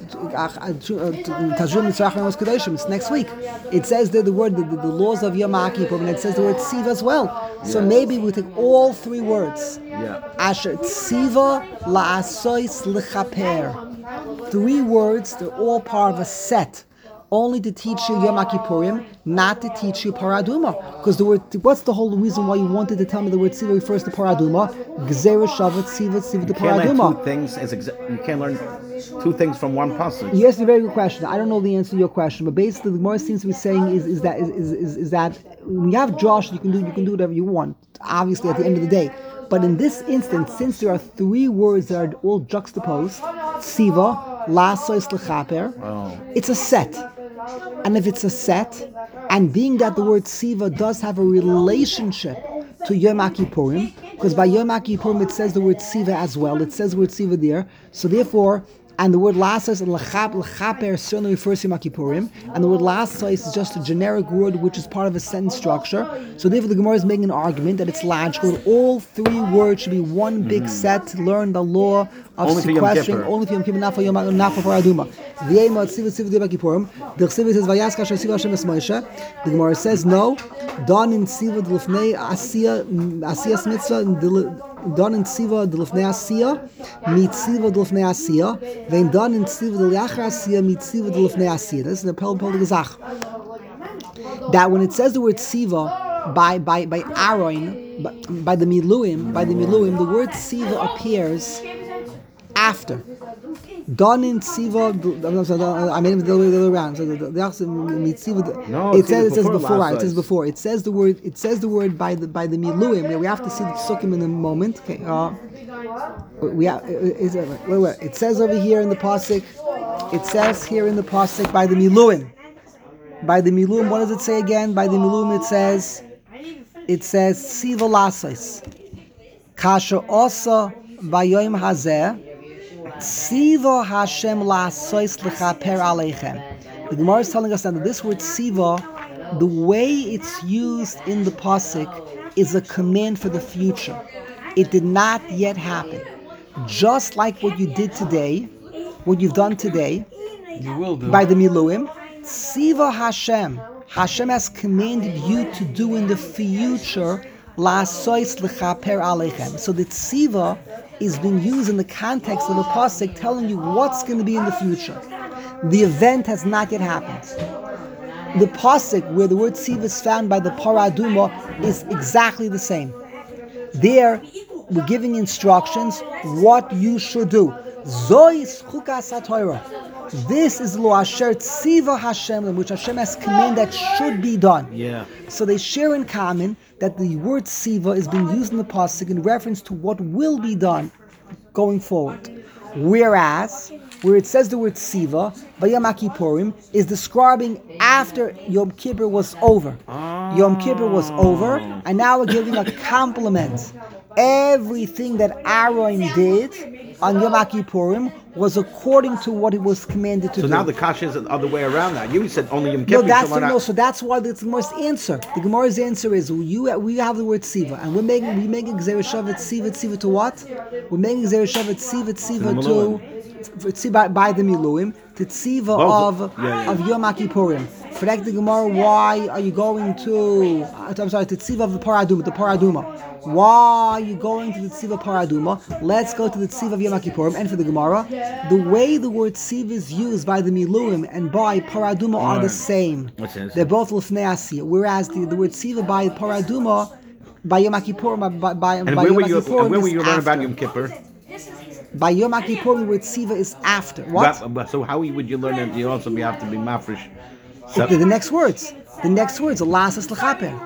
It's next week. It says the word, the laws of Yom Kippur, and it says the word Tziva as well. So maybe we take all three words. Asher Tziva la'asois lechaper. 3 words, they're all part of a set only to teach you Yom Kippurim, not to teach you Paraduma. Because the word, what's the whole reason why you wanted to tell me the word Tziva refers to Paraduma? Gzera Shavat Tziva to Paraduma. You can't learn two things from one passage. You asked a very good question. I don't know the answer to your question, but basically the Gemara seems to be saying is that when you have Josh, you can do whatever you want. Obviously, at the end of the day. But in this instance, since there are three words that are all juxtaposed, Tziva, Lasois, Lechaper, it's a set. And if it's a set, and being that the word Tziva does have a relationship to Yom Kippurim, because by Yom Kippurim it says the word Tziva as well, it says the word Tziva there, so therefore, and the word Lasos and Lechaper certainly refers to Yom Kippurim, and the word Lasos is just a generic word which is part of a sentence structure. So therefore the Gemara is making an argument that it's logical that all three words should be one big set to learn the law of only sequestering, only for Yom Kippur, not for Paraduma. V'yema Tziva Yom Kippurim. The Chsiva says Vayaska Shasiva Hashem Es Moshe. The Gemara says no. Don in Tziva D'Lefnei Asiyas Mitzvah Don in Tziva D'Lefnei Asiyah Mitziva D'Lefnei Asiyah. Then Don in Tziva D'Liachar Asiyah Mitziva D'Lefnei Asiyah. This is the Pel Gezach. That when it says the word Tziva by Aaron, by the Miluim, the word Tziva appears after. Don in Tziva, I made it the other way around. So it says before. Right? It says before. It says the word by the Miluim. We have to see the Sukkim in a moment. Okay. It says over here in the pasuk. It says here in the pasuk by the Miluim. By the Miluim, what does it say again? By the Miluim, it says Tziva Lasos. Kasha Osa Vayoim Hazeh. Tziva Hashem Lasos Lechaper Aleichem. The Gemara is telling us that this word Tziva, the way it's used in the pasuk, is a command for the future. It did not yet happen. Just like what you did today, what you've done today, You will do. by the Miluim, Tziva Hashem has commanded you to do in the future, Lasois Lechaper Aleichem. So the Tziva is being used in the context of a pasuk telling you what's going to be in the future. The event has not yet happened. The pasuk where the word Tziva is found by the Paraduma is exactly the same. There, we're giving instructions what you should do. Zois chukas haTorah. This is lo asher tziva Hashem, which Hashem has commanded that should be done. Yeah. So they share in common that the word tziva is being used in the pasuk in reference to what will be done going forward. Whereas, where it says the word tziva, by Yom Kippurim, is describing after Yom Kippur was over. Yom Kippur was over, and now we're giving a compliment. Everything that Aaron did on Yom Kippurim was according to what he was commanded to do. So now the kasha is the other way around now. You said only Yom Kippur. So that's why the Gemara's answer. The Gemara's answer is we have the word tziva, and we make Gzera Shavat tziva to what? We're making Gzera Shavat tziva to tziva by the Miluim, to tziva of Yom Kippurim. For that, the Gemara, why are you going to? I'm sorry, to tziva of the Paraduma. Why are you going to the tziva Paraduma? Let's go to the tziva of Yom Kippurim. And for the Gemara, the way the word tziva is used by the Miluim and by Paraduma are the same. They're both Lefnei Asiyah. Whereas the word tziva by Paraduma, by Yom Kippurim, where were you learning about Yom Kippur? By Yom Kippurim, the word tziva is after. What? So how would you learn that you also have to be mafresh? The next words. The next words are Lasas Lechaper.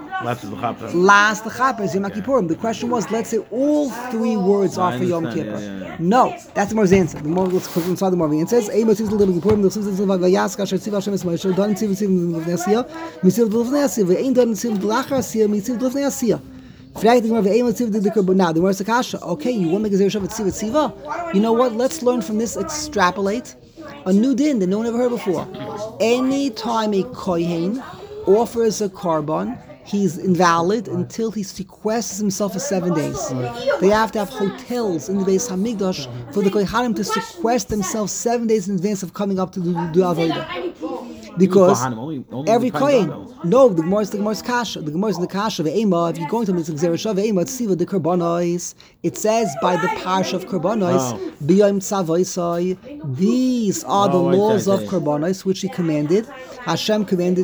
Last Lechaper is Yom Kippurim. The question was, let's say all three words are for Yom Kippur. Yeah. No, that's the Gemara's answer. Let's click inside the Gemara. It says, "Eimot Tziv L'Yom Kippurim, L'Tziv V'Yaska Asher Tziv Hashem Es Moshe, Don Tziv L'Lefnei Asiyah, Mitziv L'Lefnei Asiyah, Ve'ein Don Tziv L'Achar Asiyah, Mitziv L'Lefnei Asiyah." Now the word Sakasha. Okay, you want to make a Zerushav Tziva? You know what? Let's learn from this. Extrapolate a new din that no one ever heard before. Any time a kohen offers a korban, he's invalid until he sequesters himself for 7 days. They have to have hotels in the Beis Hamikdash for the kohanim to sequester themselves 7 days in advance of coming up to do avodah. Because every kohen, the Gemara's kasha. The Gemara's in the kasha. Ve'ema, if you're going to mitzvah zerusha, ve'ema tziva the korbanos. It says by the parsha of korbanos, b'yom tzavoisai, These are the Oh, laws of okay. Karbanos which He commanded. Hashem commanded,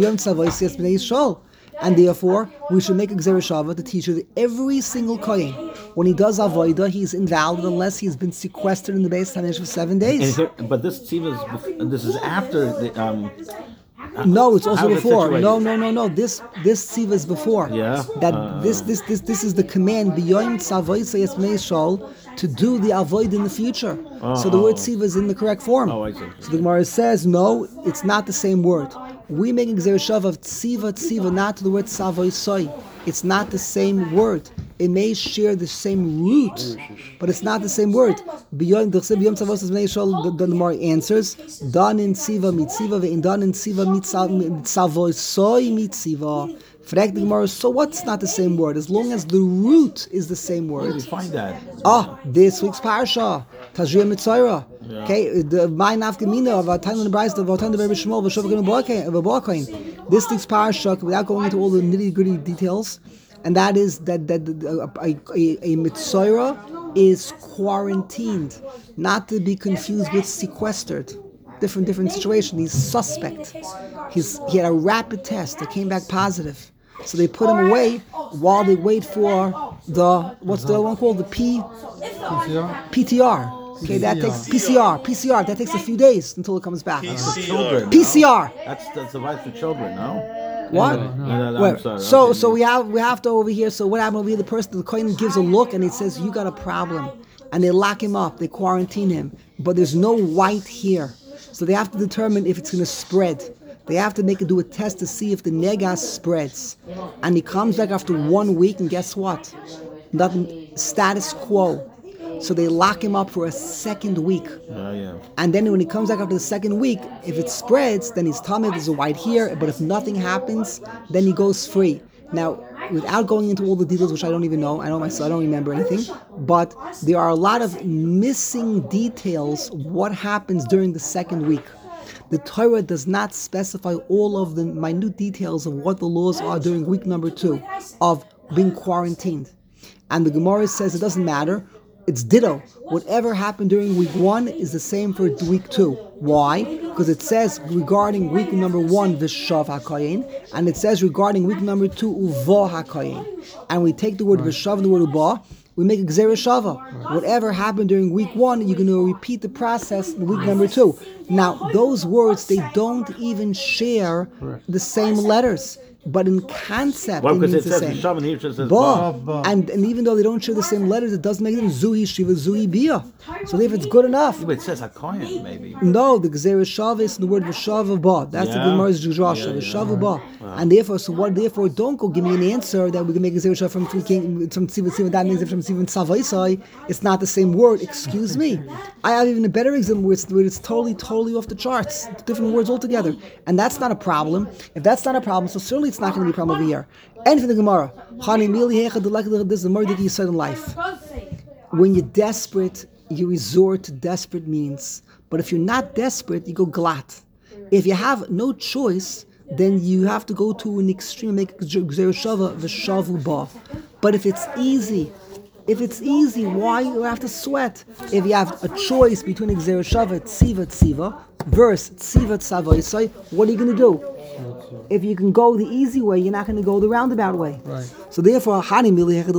and therefore we should make a Gzerah Shava to teach you that every single Kohen, when he does Avodah, he's invalid unless he's been sequestered in the Beis Hamikdash for 7 days. But this tziva this is after the No, it's also How's it before. situated? No. This tziva is before. Yeah? That this is the command beyond Tzavoisay Esmeishol to do the avoid in the future. So the word tziva is in the correct form. Oh, I see. So the Gemara says no, it's not the same word. We make a Gzerah Shava of tziva, not to the word Tzavoisay. It's not the same word. It may share the same root, but it's not the same word. Beyond the Beyond Tzavoisay Esmeishol, the Gemara answers dan in tziva mitziva ve'in dan in tziva Tzavoisay mitziva. Frag the Gemara, so what's not the same word? As long as the root is the same Where do word. you find that? This week's parsha, Tazria Mitzayra. Okay, the my nafkamina of our time in the Bryce, of our time the Rebbe Shmuel, of Shavak. This week's parsha, without going into all the nitty gritty details, and that is that a Mitzayra is quarantined, not to be confused with sequestered. Different situation. He's suspect. He had a rapid test that came back positive. So they put him away while they wait for what's the other one called? The PTR. Okay, that takes PCR. That takes a few days until it comes back. Children. PCR. That's the right for children, no? What? No, Where? I'm sorry. So Okay. we have to over here. So what happened over here? The Kohen gives a look and it says you got a problem, and they lock him up. They quarantine him, but there's no white here. So they have to determine if it's going to spread. They have to do a test to see if the negas spreads. And he comes back after 1 week, and guess what? Nothing, status quo. So they lock him up for a second week. Yeah. And then when he comes back after the second week, if it spreads, then he's telling me there's a white here. But if nothing happens, then he goes free. Now, without going into all the details, which I don't even know, I don't remember anything, but there are a lot of missing details what happens during the second week. The Torah does not specify all of the minute details of what the laws are during week number 2 of being quarantined. And the Gemara says it doesn't matter. It's ditto. Whatever happened during week 1 is the same for week 2. Why? Because it says regarding week number 1, Vishav HaKayin, and it says regarding week number 2, Uva HaKayin. And we take the word Vishav and the word Uva, we make a Gzerah Shava. Whatever happened during week 1, you're going to repeat the process in week number 2. Now, those words, they don't even share the same letters. But in concept, Well, it because means it the says same. Shav and here it just says Ba. Ba. And even though they don't share the same letters, it doesn't make them Zuhi Shiva Zuhi Bia. So if it's good enough. But it says HaKohen, maybe. No, the Gzerah Shava is the word V'shava Ba. That's the Gemara's Drasha, V'shava Ba. And therefore, don't go give me an answer that we can make a Gzerah Shava from Tziva, that means from Tziva and Tzavaisai. It's not the same word. Excuse me. I have even a better example where it's totally off the charts. Different words altogether. And that's not a problem. If that's not a problem, so certainly it's not going to be a problem over here. And for the Gemara, this is the murder that you said in life. When you're desperate, you resort to desperate means. But if you're not desperate, you go glat. If you have no choice, then you have to go to an extreme, make Gzerah Shava v'shavu ba. But if it's easy, why you have to sweat? If you have a choice between Gzerah Shava tziva versus tziva tzavaisai, what are you going to do? If you can go the easy way, you're not going to go the roundabout way. Right. So therefore, then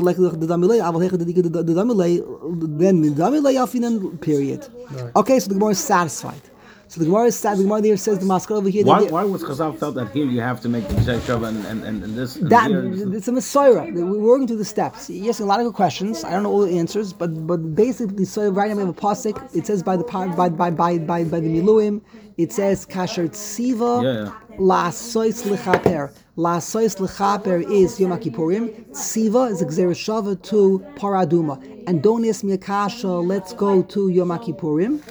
period. Right. Okay, so the Gemara is satisfied. So the Gemara is sad. The Gemara there says the maskara over here. Why was Chazal felt that here you have to make the Gzerah Shava and this? And That here, it's a Messiah. We're working through the steps. Yes, a lot of good questions. I don't know all the answers, but basically, so right now we have a pasuk. It says by the Miluim. It says kasher tziva la'asois lechaper. La'asois lechaper is Yom Kippurim. Tziva is a Gzerah Shava to Paraduma. And don't ask me a kasha. Let's go to Yom Kippurim.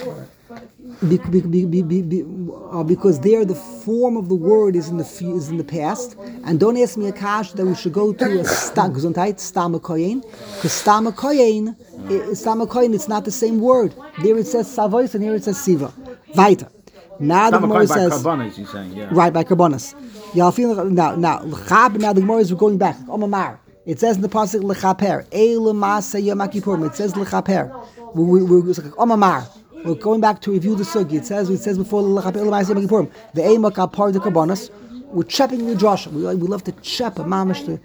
Because there the form of the word is in the past, and don't ask me a kash that we should go to a stama koyin, because stama koyin, it's not the same word. There it says savois and here it says siva. Weiter. Now the Gemara says Karbanis, you're saying, yeah. Right, by karbanas. Now the Gemara is going back. Omamar. It says in the pasuk lechaper. It says lechaper. Omamar. We're going back to review the sugi. It says before the Eimak Apar the Karbonas. We're chepping the Josh. We love to chep a mamish to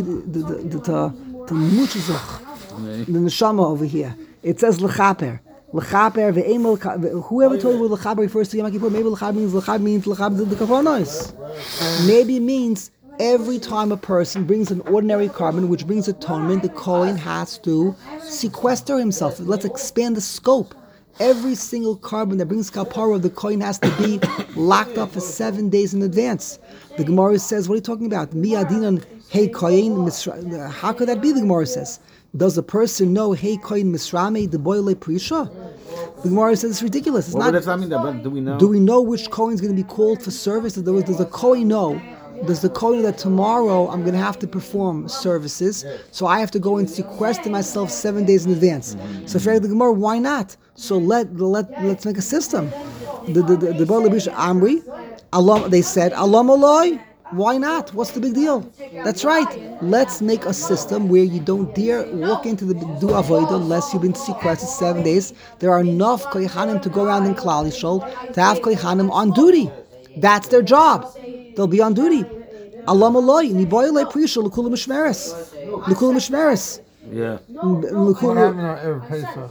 muchizach the neshama over here. It says lechaper ve'emel. Whoever told you what lechaper refers to Yom Kippur, maybe lechaper means the karbonos. Maybe it means every time a person brings an ordinary carbon, which brings atonement, the Kohen has to sequester himself. Let's expand the scope. Every single carbon that brings kapara, the Kohen has to be locked up for 7 days in advance. The Gemara says, what are you talking about? Mi adinan hey Kohen. How could that be? The Gemara says, does a person know hey Kohen misrame the boile prisha? The Gemara says it's ridiculous. It's not. Does that mean? Do we know? Do we know which Kohen is going to be called for service? Does the Kohen know? Does the Kohen know that tomorrow I'm going to have to perform services, so I have to go and sequester myself 7 days in advance? So for the Gemara, why not? So let's make a system. The Baal Bish Amri, they said Alam Aloi. Why not? What's the big deal? That's right. Let's make a system where you don't dare walk into the do avodah unless you've been sequestered 7 days. There are enough kohanim to go around in Klal Yisrael to have kohanim on duty. That's their job. They'll be on duty. Alam Aloi, Niboyle Prisha, Lukulam Mishmeres. Yeah. What happened on Erev Pesach?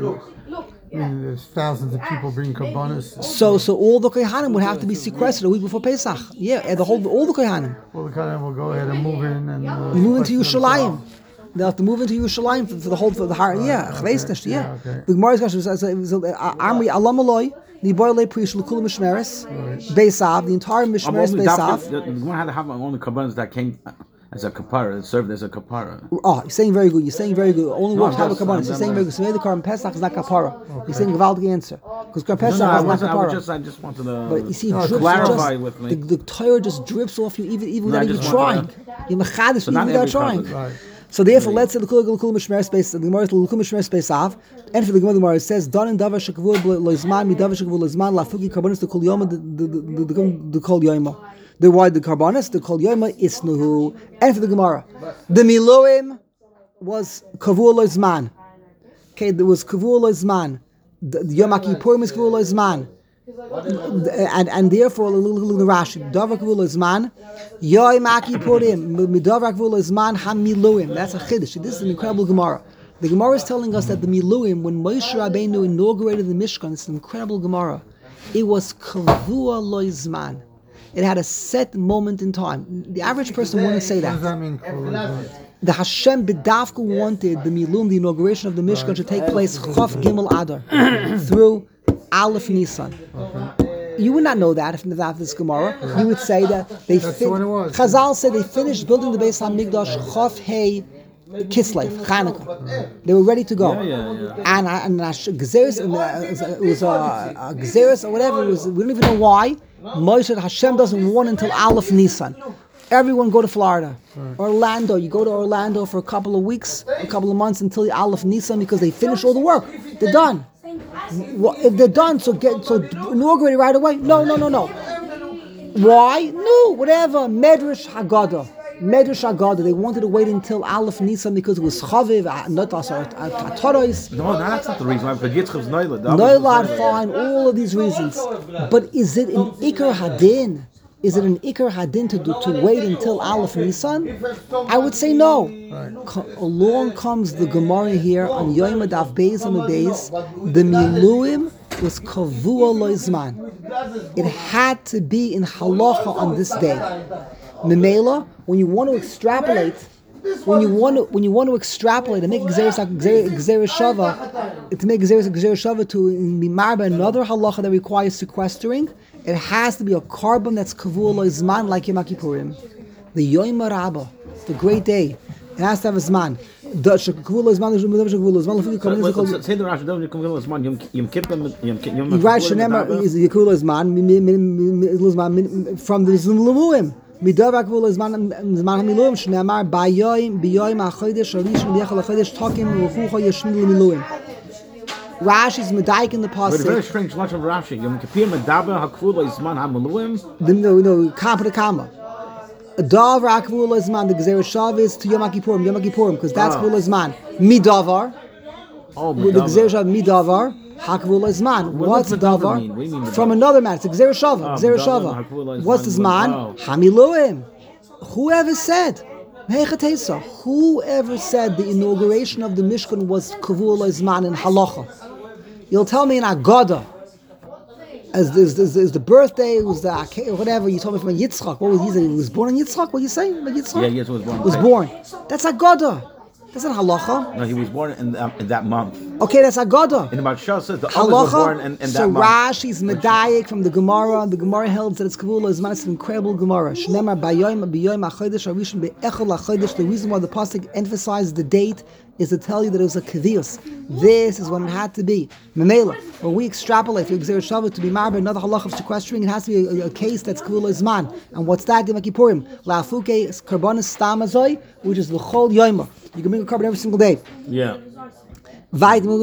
There's thousands of people bringing karbanos. So all the kohanim would have to be sequestered a week before Pesach. Yeah, and all the kohanim. All the kohanim will go ahead and move in and move into Yerushalayim. They'll have to move into Yerushalayim for the heart. Yeah, yeah. The Gemara's question says, Amri Alam Aloi. The boile prish l'kulam mishmeres beisav, the entire mishmeres beisav. The Gemara had to have only karbanos that came as a kapara, that served as a kapara. Oh, you're saying very good. Only one type of karbanos. You're saying very good. So maybe the Karban Pesach is not kapara. You're saying a valid answer because Karban Pesach is not kapara. I just wanted to but you see, clarify with me. The Torah just drips off you even without even trying. You're mechadish even without trying. So therefore, let's say the kul mishmer space. The Gemara is the kul mishmer space av, and for the Gemara it says don and davar shekavul loizman mi davar shekavul loizman lafugi karbonis the kol yoma the kol yoma. The why the karbonis the kol yoma isnuhu, and for the Gemara the miloim was kavul loizman. Okay, there was kavul loizman. The Yom Kippurim is kavul loizman. And therefore, the Rashi, Davar Kavul Zman, Yoy Maki Purim, Midavar Kavul Zman Hamiluim. That's a chiddush. This is an incredible Gemara. The Gemara is telling us that the Miluim, when Moshe Rabbeinu inaugurated the Mishkan, it's an incredible Gemara. It was Kavua Loizman. It had a set moment in time. The average person wouldn't say that. What does that mean? The Hashem B'davku wanted the Milum, the inauguration of the Mishkan, to take place Chof Gimel Adar through Aleph Nisan. You would not know that if not this Gemara. You would say that they Chazal said they finished building the Beis Hamikdash Chof Hey Kislev Chanukah. They were ready to go. And Gezeres, it was a Gezeres or whatever. We don't even know why. Moshe Hashem doesn't warn until Aleph Nisan. Everyone go to Florida, Orlando. You go to Orlando for a couple of weeks, a couple of months until the Aleph Nisan because they finish all the work. They're done. Well, if they're done, so inaugurate it right away. No. Why? No, whatever. Medrash Haggadah. They wanted to wait until Aleph Nisan because it was Chaviv, not Tatoros. No, that's not the reason. But Yitzchak's Noilad, fine, all of these reasons. But is it an Iker Hadin? Is it an Iker Hadin to wait until Aleph Nisan? I would say no. Along comes the Gemara here on Yom Adav Beis and Beis. The Miluim was Kavua Loizman. It had to be in Halacha on this day. Memela, when you want to extrapolate and make Gzeres Shava, to make Gzeres Shava to be marba another halacha that requires sequestering, it has to be a carbon that's kavua loizman like Yom Kippurim. The Yom Rabbah, the great day, it has to have a zman. Say the Rashi doesn't come with Zman. Yom Kippur. Right, Shenema is Yekula Zman from the Zumuim. Midavar Kavul Zman Hamiluim Shneamar Bayoim Achodesh Arishon B'Yechal Achodesh Takim V'Chucha Yeshmil Miluim. Rashi's medaik in the pasuk. But a very strange lunch of Rashi. Yom Kippur Medavar Hakvul Zman Hamiluim. No, Kappa Kama. Davar Hakvul Zman. The Gezeres Shav is to Yom Kippurim because that's Kavul Zman. Midavar. Oh, the Gezeres Shav Midavar. Hakvul Zman. What What's does Medavar davar? mean? What do you mean From Medavar? another man. It's a Gzera Shava. Gzera Medavar, Shava. Hakvul What's the Zman? Zman? Wow. Hamiluim. Whoever said, whoever said the inauguration of the Mishkan was Kavul Zman in Halacha? You'll tell me in Agada. As the birthday, was the whatever you told me from Yitzchak. What was he saying? He was born on Yitzchak. What are you saying? Like Yitzchak? Yeah, yes, was born. Was born. That's Agada. That's not halacha. No, he was born in that month. Okay, that's Agada. In the Maharsha says the others were born in that so month. Rashi's medayik from the Gemara. The Gemara held that it's Kavula is an incredible Gemara. Shnemar bayoyim achodesh arishon be'echol achodesh. The reason why the pasuk emphasized the date is to tell you that it was a kaviyus. This is when it had to be. Memela. When we extrapolate for Gzera Shava to be married another halach of sequestering, it has to be a case that's Kavula Zman. And what's that? Yom Kippurim. La'afuke karbonis stamazoi, which is the chol yoyma. You can bring a carbon every single day. Yeah. Why? The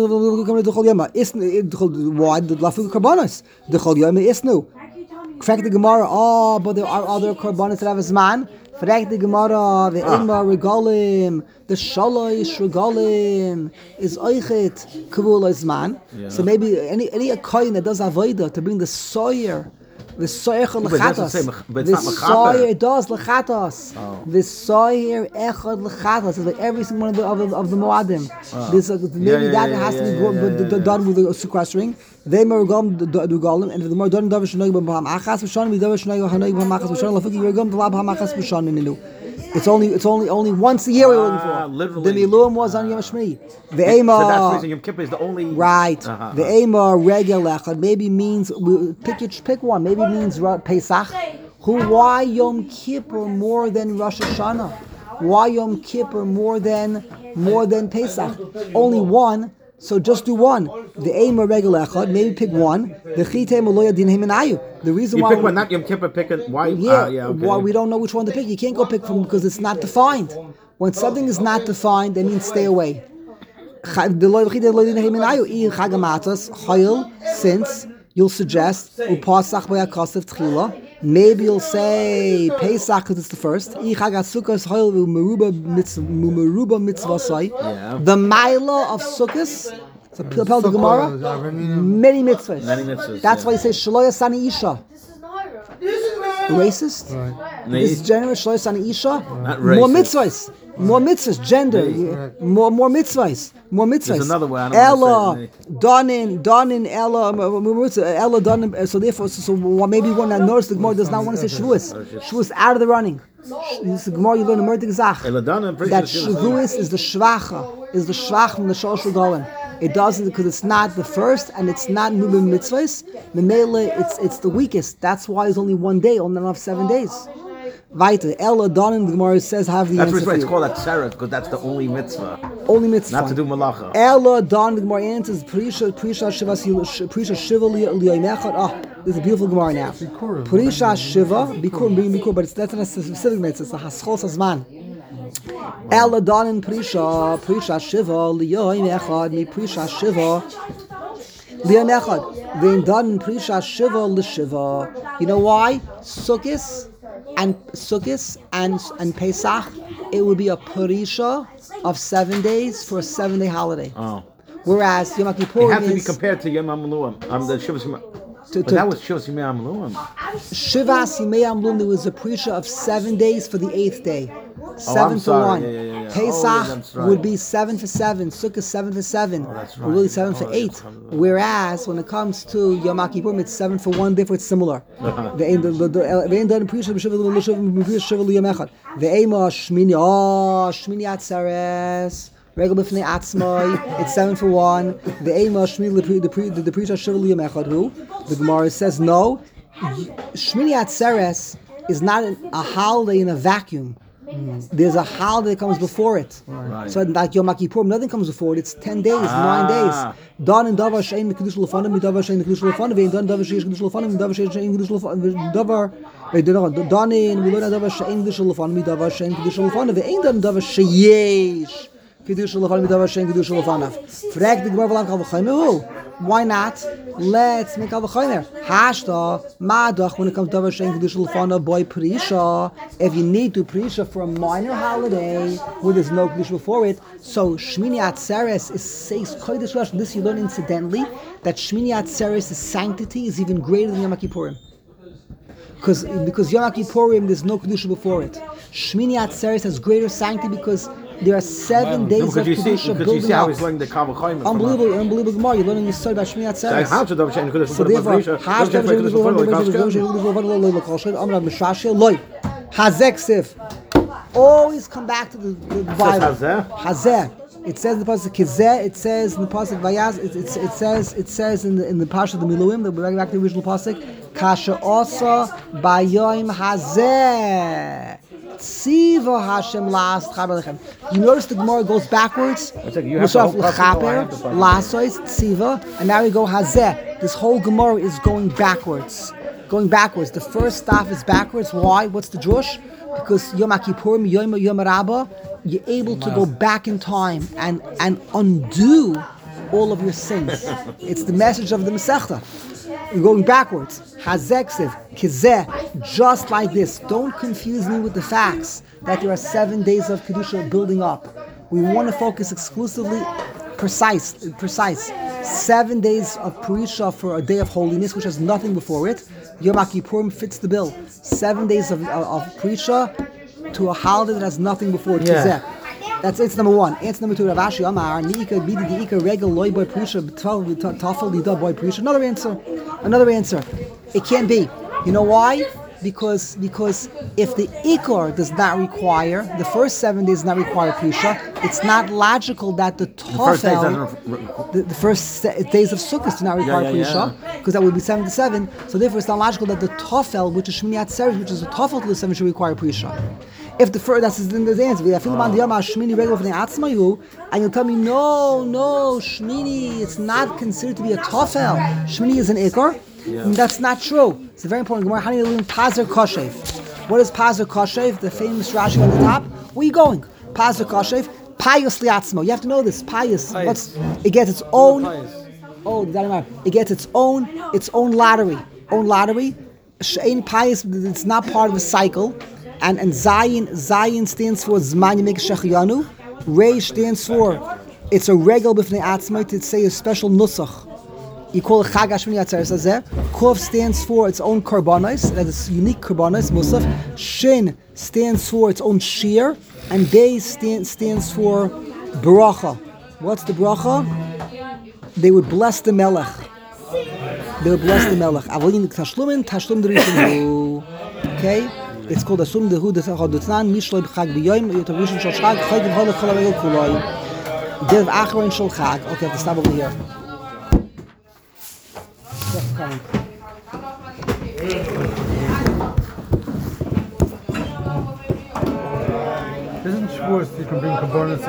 lafu karbonos. The chol yoma isnu. Correct the Gemara. Oh, but there are other karbonos that have a zman. Correct the Gemara. The imma regalim. The shalosh regalim is oichet kavul zman. So maybe any kohen that does avodah to bring the soyer. The soyer lechatos. The soyer does lechatos. The soyer echad lechatos. It's like every single one of the moadim. Maybe that has to be done with the sequestering. They may regam the regalim, and if the more done davar shnoi b'ham achas v'shan, we davar shnoi hanoi b'ham achas v'shan. Lafuki regam the lab b'ham achas v'shan ininu. It's only once a year we're looking for. Literally. The miluim was on Yom Shmini. The So ema. that's the reason Yom Kippur is the only. Right. The ema regel echad maybe means pick one. Maybe it means Pesach. Why Yom Kippur more than Rosh Hashanah? Why Yom Kippur more than Pesach? Only one. So just do one. The ema regel echad. Maybe pick one. The chitem aloya din heminayu. The reason You why pick one, not Yom Kippur. Pick it. Why? okay. Why We don't know which one to pick. You can't go pick from because it's not defined. When something is not defined, that means stay away. Since you'll suggest maybe you'll say Pesach because it's the first. The Maila of Sukkos. So Pilpel the Gemara, many mitzvahs. That's why you say Shloya Sani Isha. Racist? Right. This generous Shloya Sani Isha. Not More racist. mitzvahs, gender. More mitzvahs. There's another way. I don't Ella, Donin, Ella, Donin. So therefore, maybe one that knows the Gemara does not want to say Shavuos. Shavuos out of the running. This is the Gemara you learn in Mertig Zach. That Shavuos is the Shvach from the Shalosh Regalim. It doesn't because it's not the first and it's not Nubim Mitzvahs. Memele, it's the weakest. That's why it's only one day, only enough 7 days. Weiter. Ella Donin, the Gemara says, have the answer. That's why it's called that Sarah, because that's the only mitzvah. Only mitzvah. Not to do malacha. Ella Donin, the Gemara answers, Prisha Shiva Liyoimechad. Oh, this is a beautiful Gemara now. Prisha Shiva, Bikur, but that's not a specific mitzvah, it's a Haschos Hazman. Ella Donin Prisha Shiva Liyoimechad, Mi Prisha Shiva Liyoimechad. Vein Donin Prisha Shiva L'Shiva. You know why? Sukkos and Pesach, it would be a Purisha of 7 days for a 7-day holiday. Oh. Whereas Yom Kippur It has to be compared to Yom HaMeluim. The Shivas Yom. But that was Shivas Yom HaMeluim. Shivas Yimei Amlum, there was a Purisha of 7 days for the 8th day. 7 for 1. Yeah. Pesach would be 7 for 7. Sukkah 7 for 7. That's right. Or really 7 for 8. Whereas when it comes to Yom Kippur, it's 7 for 1 day, for it's similar. The aim done Purisha the aim of Shmini Atzeres. Regel b'fnei atzmai, it's 7 for 1. The aim of Shmini the Prisha Shiva L'Yom Echad. The Gemara says no. Shmini Atzeres is not a holiday in a vacuum. There's a holiday that comes before it. Right. So like Yom Kippur, nothing comes before it. It's 10 days, 9 days. Don and davar shein mekdush lefanim, davar shein mekdush lefanim, vein don davar sheish mekdush lefanim, davar shein mekdush lefanim, davar. Don in we learn davar shein mekdush lefanim, davar shein mekdush lefanim, vein don davar sheish. Kedusha lefanim, davar shein kedusha lefanav. Frag the Gemara v'lav chal v'chayim. Why not? Let's make al v'chomer. Hashta madach when it comes to davar shein kedusha l'fana boy prisha. If you need to prisha for a minor holiday where there's no kedusha before it, so Shmini Atzeres is says kodesh rosh. This you learn incidentally that Shmini Atzeres' sanctity is even greater than Yom Kippurim. Because Yom Kippurim there's no kedusha before it. Shmini Atzeres has greater sanctity because there are 7 days of kedusha building see how up. he's learning the Kavachayim. Unbelievable Gemara. You're learning your story about Shmini Atzeres. So therefore, always come back to the Bible. Hazeh. It says in the pasuk Kizeh. It says in the pasuk Vayaz. It says in the parsha of the Miluim. The back to the original pasuk. Kasha Osa Bayoim Hazeh. Tziva Hashem last Chaber. You notice the Gemara goes backwards. You start off L'chaper, Lasois, Tziva, and now we go Hazeh. This whole Gemara is going backwards. The first staff is backwards. Why? What's the drush? Because Yom Kippurim, Yom Rabbah, you're able to go back in time and undo all of your sins. It's the message of the Masechta. You're going backwards. Hazeksiv, Kizeh, just like this. Don't confuse me with the facts that there are 7 days of Kedusha building up. We want to focus exclusively precise. 7 days of Purisha for a day of holiness, which has nothing before it. Yom Kippurim fits the bill. 7 days of Purisha to a holiday that has nothing before it. Kizeh. That's answer number one. Answer number two, Rav Ashi Amar, Niika Bidi Diika Regel Loy Boy Prisha Tafel Lida Boy Prisha. Another answer. It can't be. You know why? Because if the Ikar does not require, the first 7 days does not require Prisha, it's not logical that the Tafel, the first days of Sukkot do not require Prisha, because that would be 7 to 7. So therefore it's not logical that the Tafel, which is Shmini Atzeres, which is the Tafel to the 7, should require Prisha. If the first, that's the answer. I feel about the Yama Shmini regular for the Atzmayu, and you'll tell me, no, Shmini, it's not considered to be a Tafel. Shmini is an Ikar. That's not true. It's a very important Gemara. How do you learn Pazer Koshev? What is Pazer Koshev? The famous Rashi on the top. Where are you going? Pazer Koshev, Pious Liatzmo. You have to know this. Pious. It gets its own. It gets its own lottery. Shein Pious. It's not part of the cycle. And Zayin stands for Zman Yemek Shechiyanu. Rei stands for it's a regal b'fnei atzmai to say a special nusach. You call it Chag HaShmini Atzeres Hazeh. Kuf stands for its own karbanos, that is unique karbanos, Musaf. Shin stands for its own shear, and Beis stands for bracha. What's the bracha? They would bless the melech. Avolin tashlumin tashlum derishonu. Okay. It's called Asum Dehu Dechadotznan Mishloi B'Chag B'Yoyim Yotavishin Shal Chag Chaydim Hol Chol Avegel Kuloi Dev Achron Shal Chag. Okay, I have to stop over here. Just coming. Isn't Shavuos you can bring Kabbalah